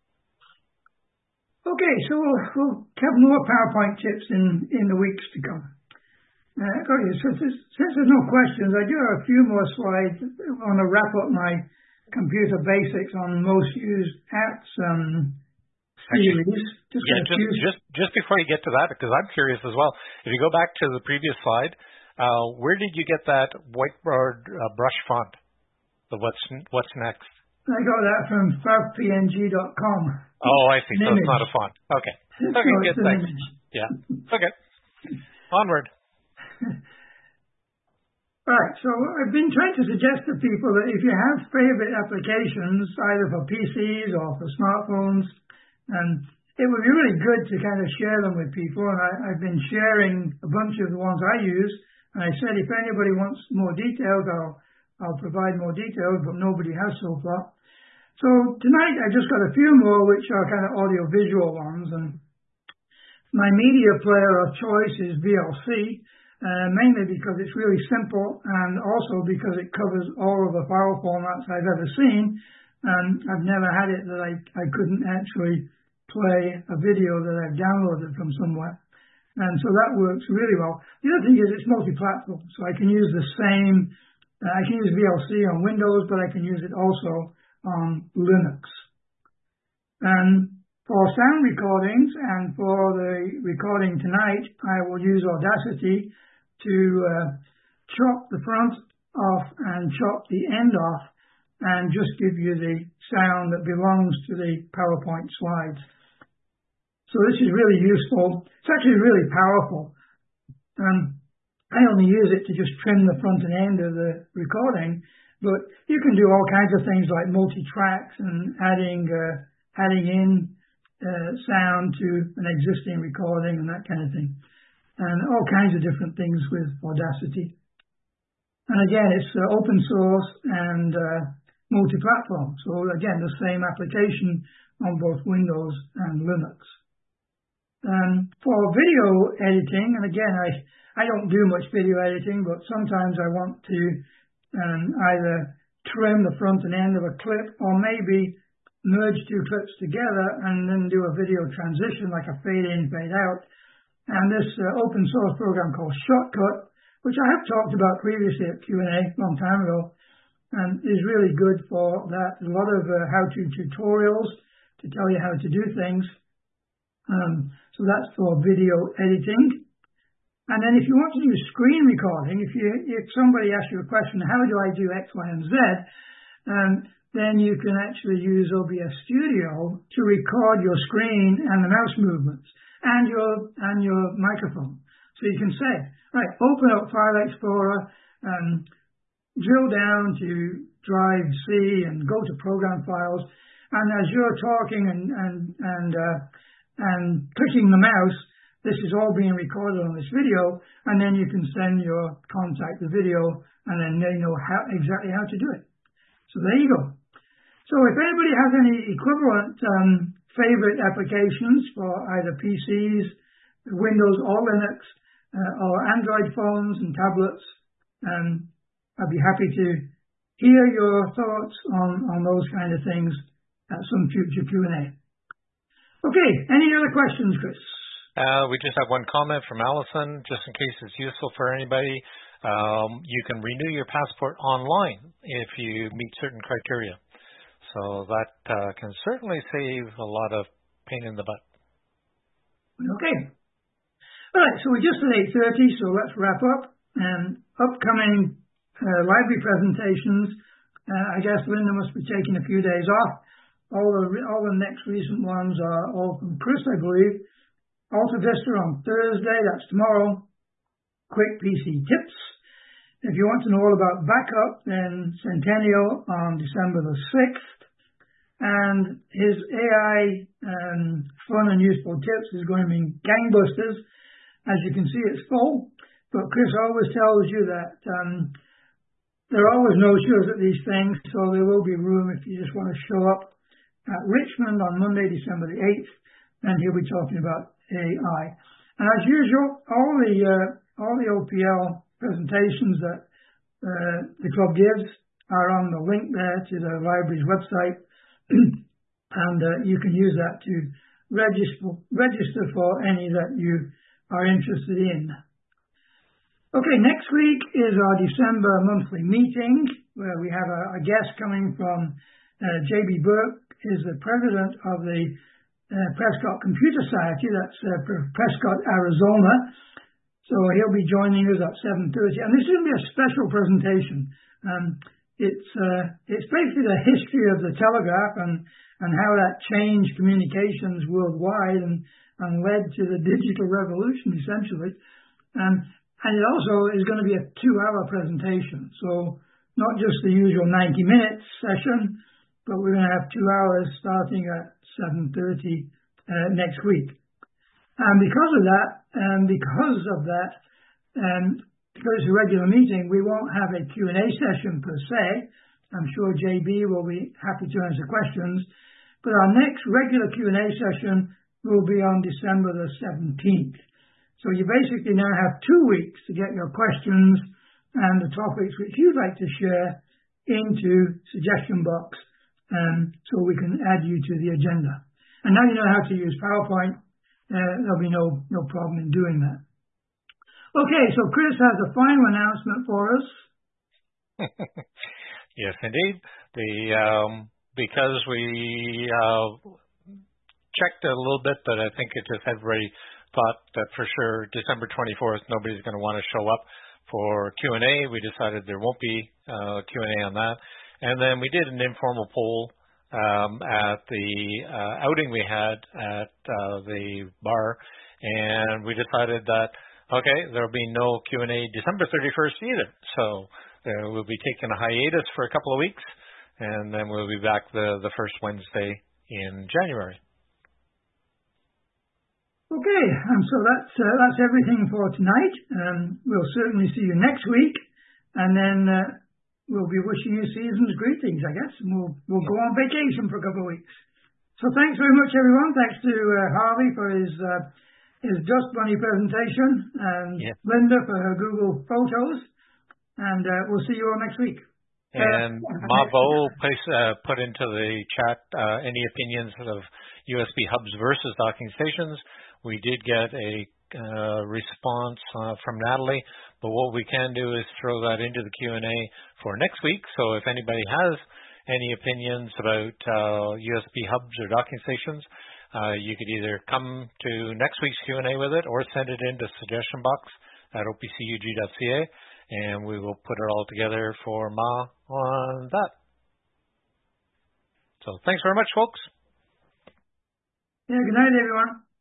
Okay, so we'll, we'll have more PowerPoint tips in, in the weeks to come. Uh, okay, so since, since there's no questions, I do have a few more slides. I want to wrap up my computer basics on most used apps um, series. Just yeah, just, just just before you get to that, because I'm curious as well. If you go back to the previous slide, uh, where did you get that whiteboard uh, brush font? The what's what's next? I got that from fav p n g dot com. Oh, I see. An so image. It's not a font. Okay. So Okay, it's good. an Thanks. image. Yeah. Okay. Onward. Right, so I've been trying to suggest to people that if you have favorite applications, either for P Cs or for smartphones, and it would be really good to kind of share them with people. And I, I've been sharing a bunch of the ones I use. And I said, if anybody wants more details, I'll, I'll provide more details, but nobody has so far. So tonight I just got a few more, which are kind of audio-visual ones. And my media player of choice is V L C, uh, mainly because it's really simple and also because it covers all of the file formats I've ever seen. And I've never had it that I, I couldn't actually play a video that I've downloaded from somewhere. And so that works really well. The other thing is it's multi-platform, so I can use the same, uh, I can use V L C on Windows, but I can use it also on Linux. And for sound recordings and for the recording tonight, I will use Audacity to uh, chop the front off and chop the end off and just give you the sound that belongs to the PowerPoint slides. So this is really useful. It's actually really powerful. Um, I only use it to just trim the front and end of the recording, but you can do all kinds of things like multi-tracks and adding uh, adding in uh, sound to an existing recording and that kind of thing, and all kinds of different things with Audacity. And again, it's uh, open source and uh, multi-platform. So again, the same application on both Windows and Linux. Um, for video editing, and again, I, I don't do much video editing, but sometimes I want to um, either trim the front and end of a clip or maybe merge two clips together and then do a video transition like a fade in, fade out. And this uh, open source program called Shotcut, which I have talked about previously at Q and A a long time ago, and is really good for that. There's a lot of uh, how-to tutorials to tell you how to do things. Um, so that's for video editing. And then if you want to do screen recording, if you if somebody asks you a question, how do I do X, Y, and Z, um, then you can actually use O B S Studio to record your screen and the mouse movements and your and your microphone. So you can say, right, open up File Explorer, um, drill down to Drive C and go to program files. And as you're talking and and and uh, and clicking the mouse, this is all being recorded on this video, and then you can send your contact the video, and then they know how exactly how to do it. So there you go. So if anybody has any equivalent um, favorite applications for either P Cs, Windows or Linux, uh, or Android phones and tablets, um, I'd be happy to hear your thoughts on, on those kind of things at some future Q and A. Okay, any other questions, Chris? Uh, we just have one comment from Allison, just in case it's useful for anybody. Um, you can renew your passport online if you meet certain criteria. So that uh, can certainly save a lot of pain in the butt. Okay. All right, so we're just at eight thirty, so let's wrap up. And upcoming uh, library presentations, uh, I guess Linda must be taking a few days off. All the, all the next recent ones are all from Chris, I believe. Alta Vista on Thursday, that's tomorrow. Quick P C Tips. If you want to know all about backup, then Centennial on December the sixth. And his A I um, fun and useful tips is going to be gangbusters. As you can see, it's full. But Chris always tells you that um, there are always no-shows at these things, so there will be room if you just want to show up at Richmond on Monday, December the eighth, and he'll be talking about A I. And as usual, all the uh, all the O P L presentations that uh, the club gives are on the link there to the library's website, and uh, you can use that to register register for any that you are interested in. Okay, next week is our December monthly meeting, where we have a, a guest coming from uh, J B Burke, is the president of the uh, Prescott Computer Society, that's uh, Prescott, Arizona. So he'll be joining us at seven thirty. And this is going to be a special presentation. Um, it's uh, it's basically the history of the telegraph and, and how that changed communications worldwide and, and led to the digital revolution, essentially. Um, and it also is going to be a two-hour presentation. So not just the usual ninety minute session, but we're going to have two hours starting at seven thirty uh, next week. And because of that, and because of that, um, because it's a regular meeting, we won't have a Q and A session per se. I'm sure J B will be happy to answer questions. But our next regular Q and A session will be on December the seventeenth. So you basically now have two weeks to get your questions and the topics which you'd like to share into suggestion box, um, so we can add you to the agenda. And now you know how to use PowerPoint. Uh, there'll be no no problem in doing that. Okay, so Chris has a final announcement for us. Yes, indeed. The um, because we uh, checked it a little bit, but I think it just everybody thought that for sure December twenty-fourth nobody's going to want to show up for Q and A. We decided there won't be uh, Q and A on that. And then we did an informal poll um, at the uh, outing we had at uh, the bar, and we decided that, okay, there will be no Q and A December thirty-first either. So uh, we'll be taking a hiatus for a couple of weeks, and then we'll be back the, the first Wednesday in January. Okay, um, so that's uh, that's everything for tonight. Um, we'll certainly see you next week, and then uh, we'll be wishing you season's greetings, I guess, and we'll we'll go on vacation for a couple of weeks. So thanks very much, everyone. Thanks to uh, Harvey for his uh, his Dust Bunny presentation, and yeah. Linda for her Google Photos, and uh, we'll see you all next week. And uh, Mavo place, uh, put into the chat uh, any opinions of U S B hubs versus docking stations. We did get a uh, response uh, from Natalie, but what we can do is throw that into the Q and A for next week. So if anybody has any opinions about uh, U S B hubs or docking stations, uh, you could either come to next week's Q and A with it or send it into suggestion box at o p c u g dot c a, and we will put it all together for Ma on that. So thanks very much, folks. Yeah, good night, everyone.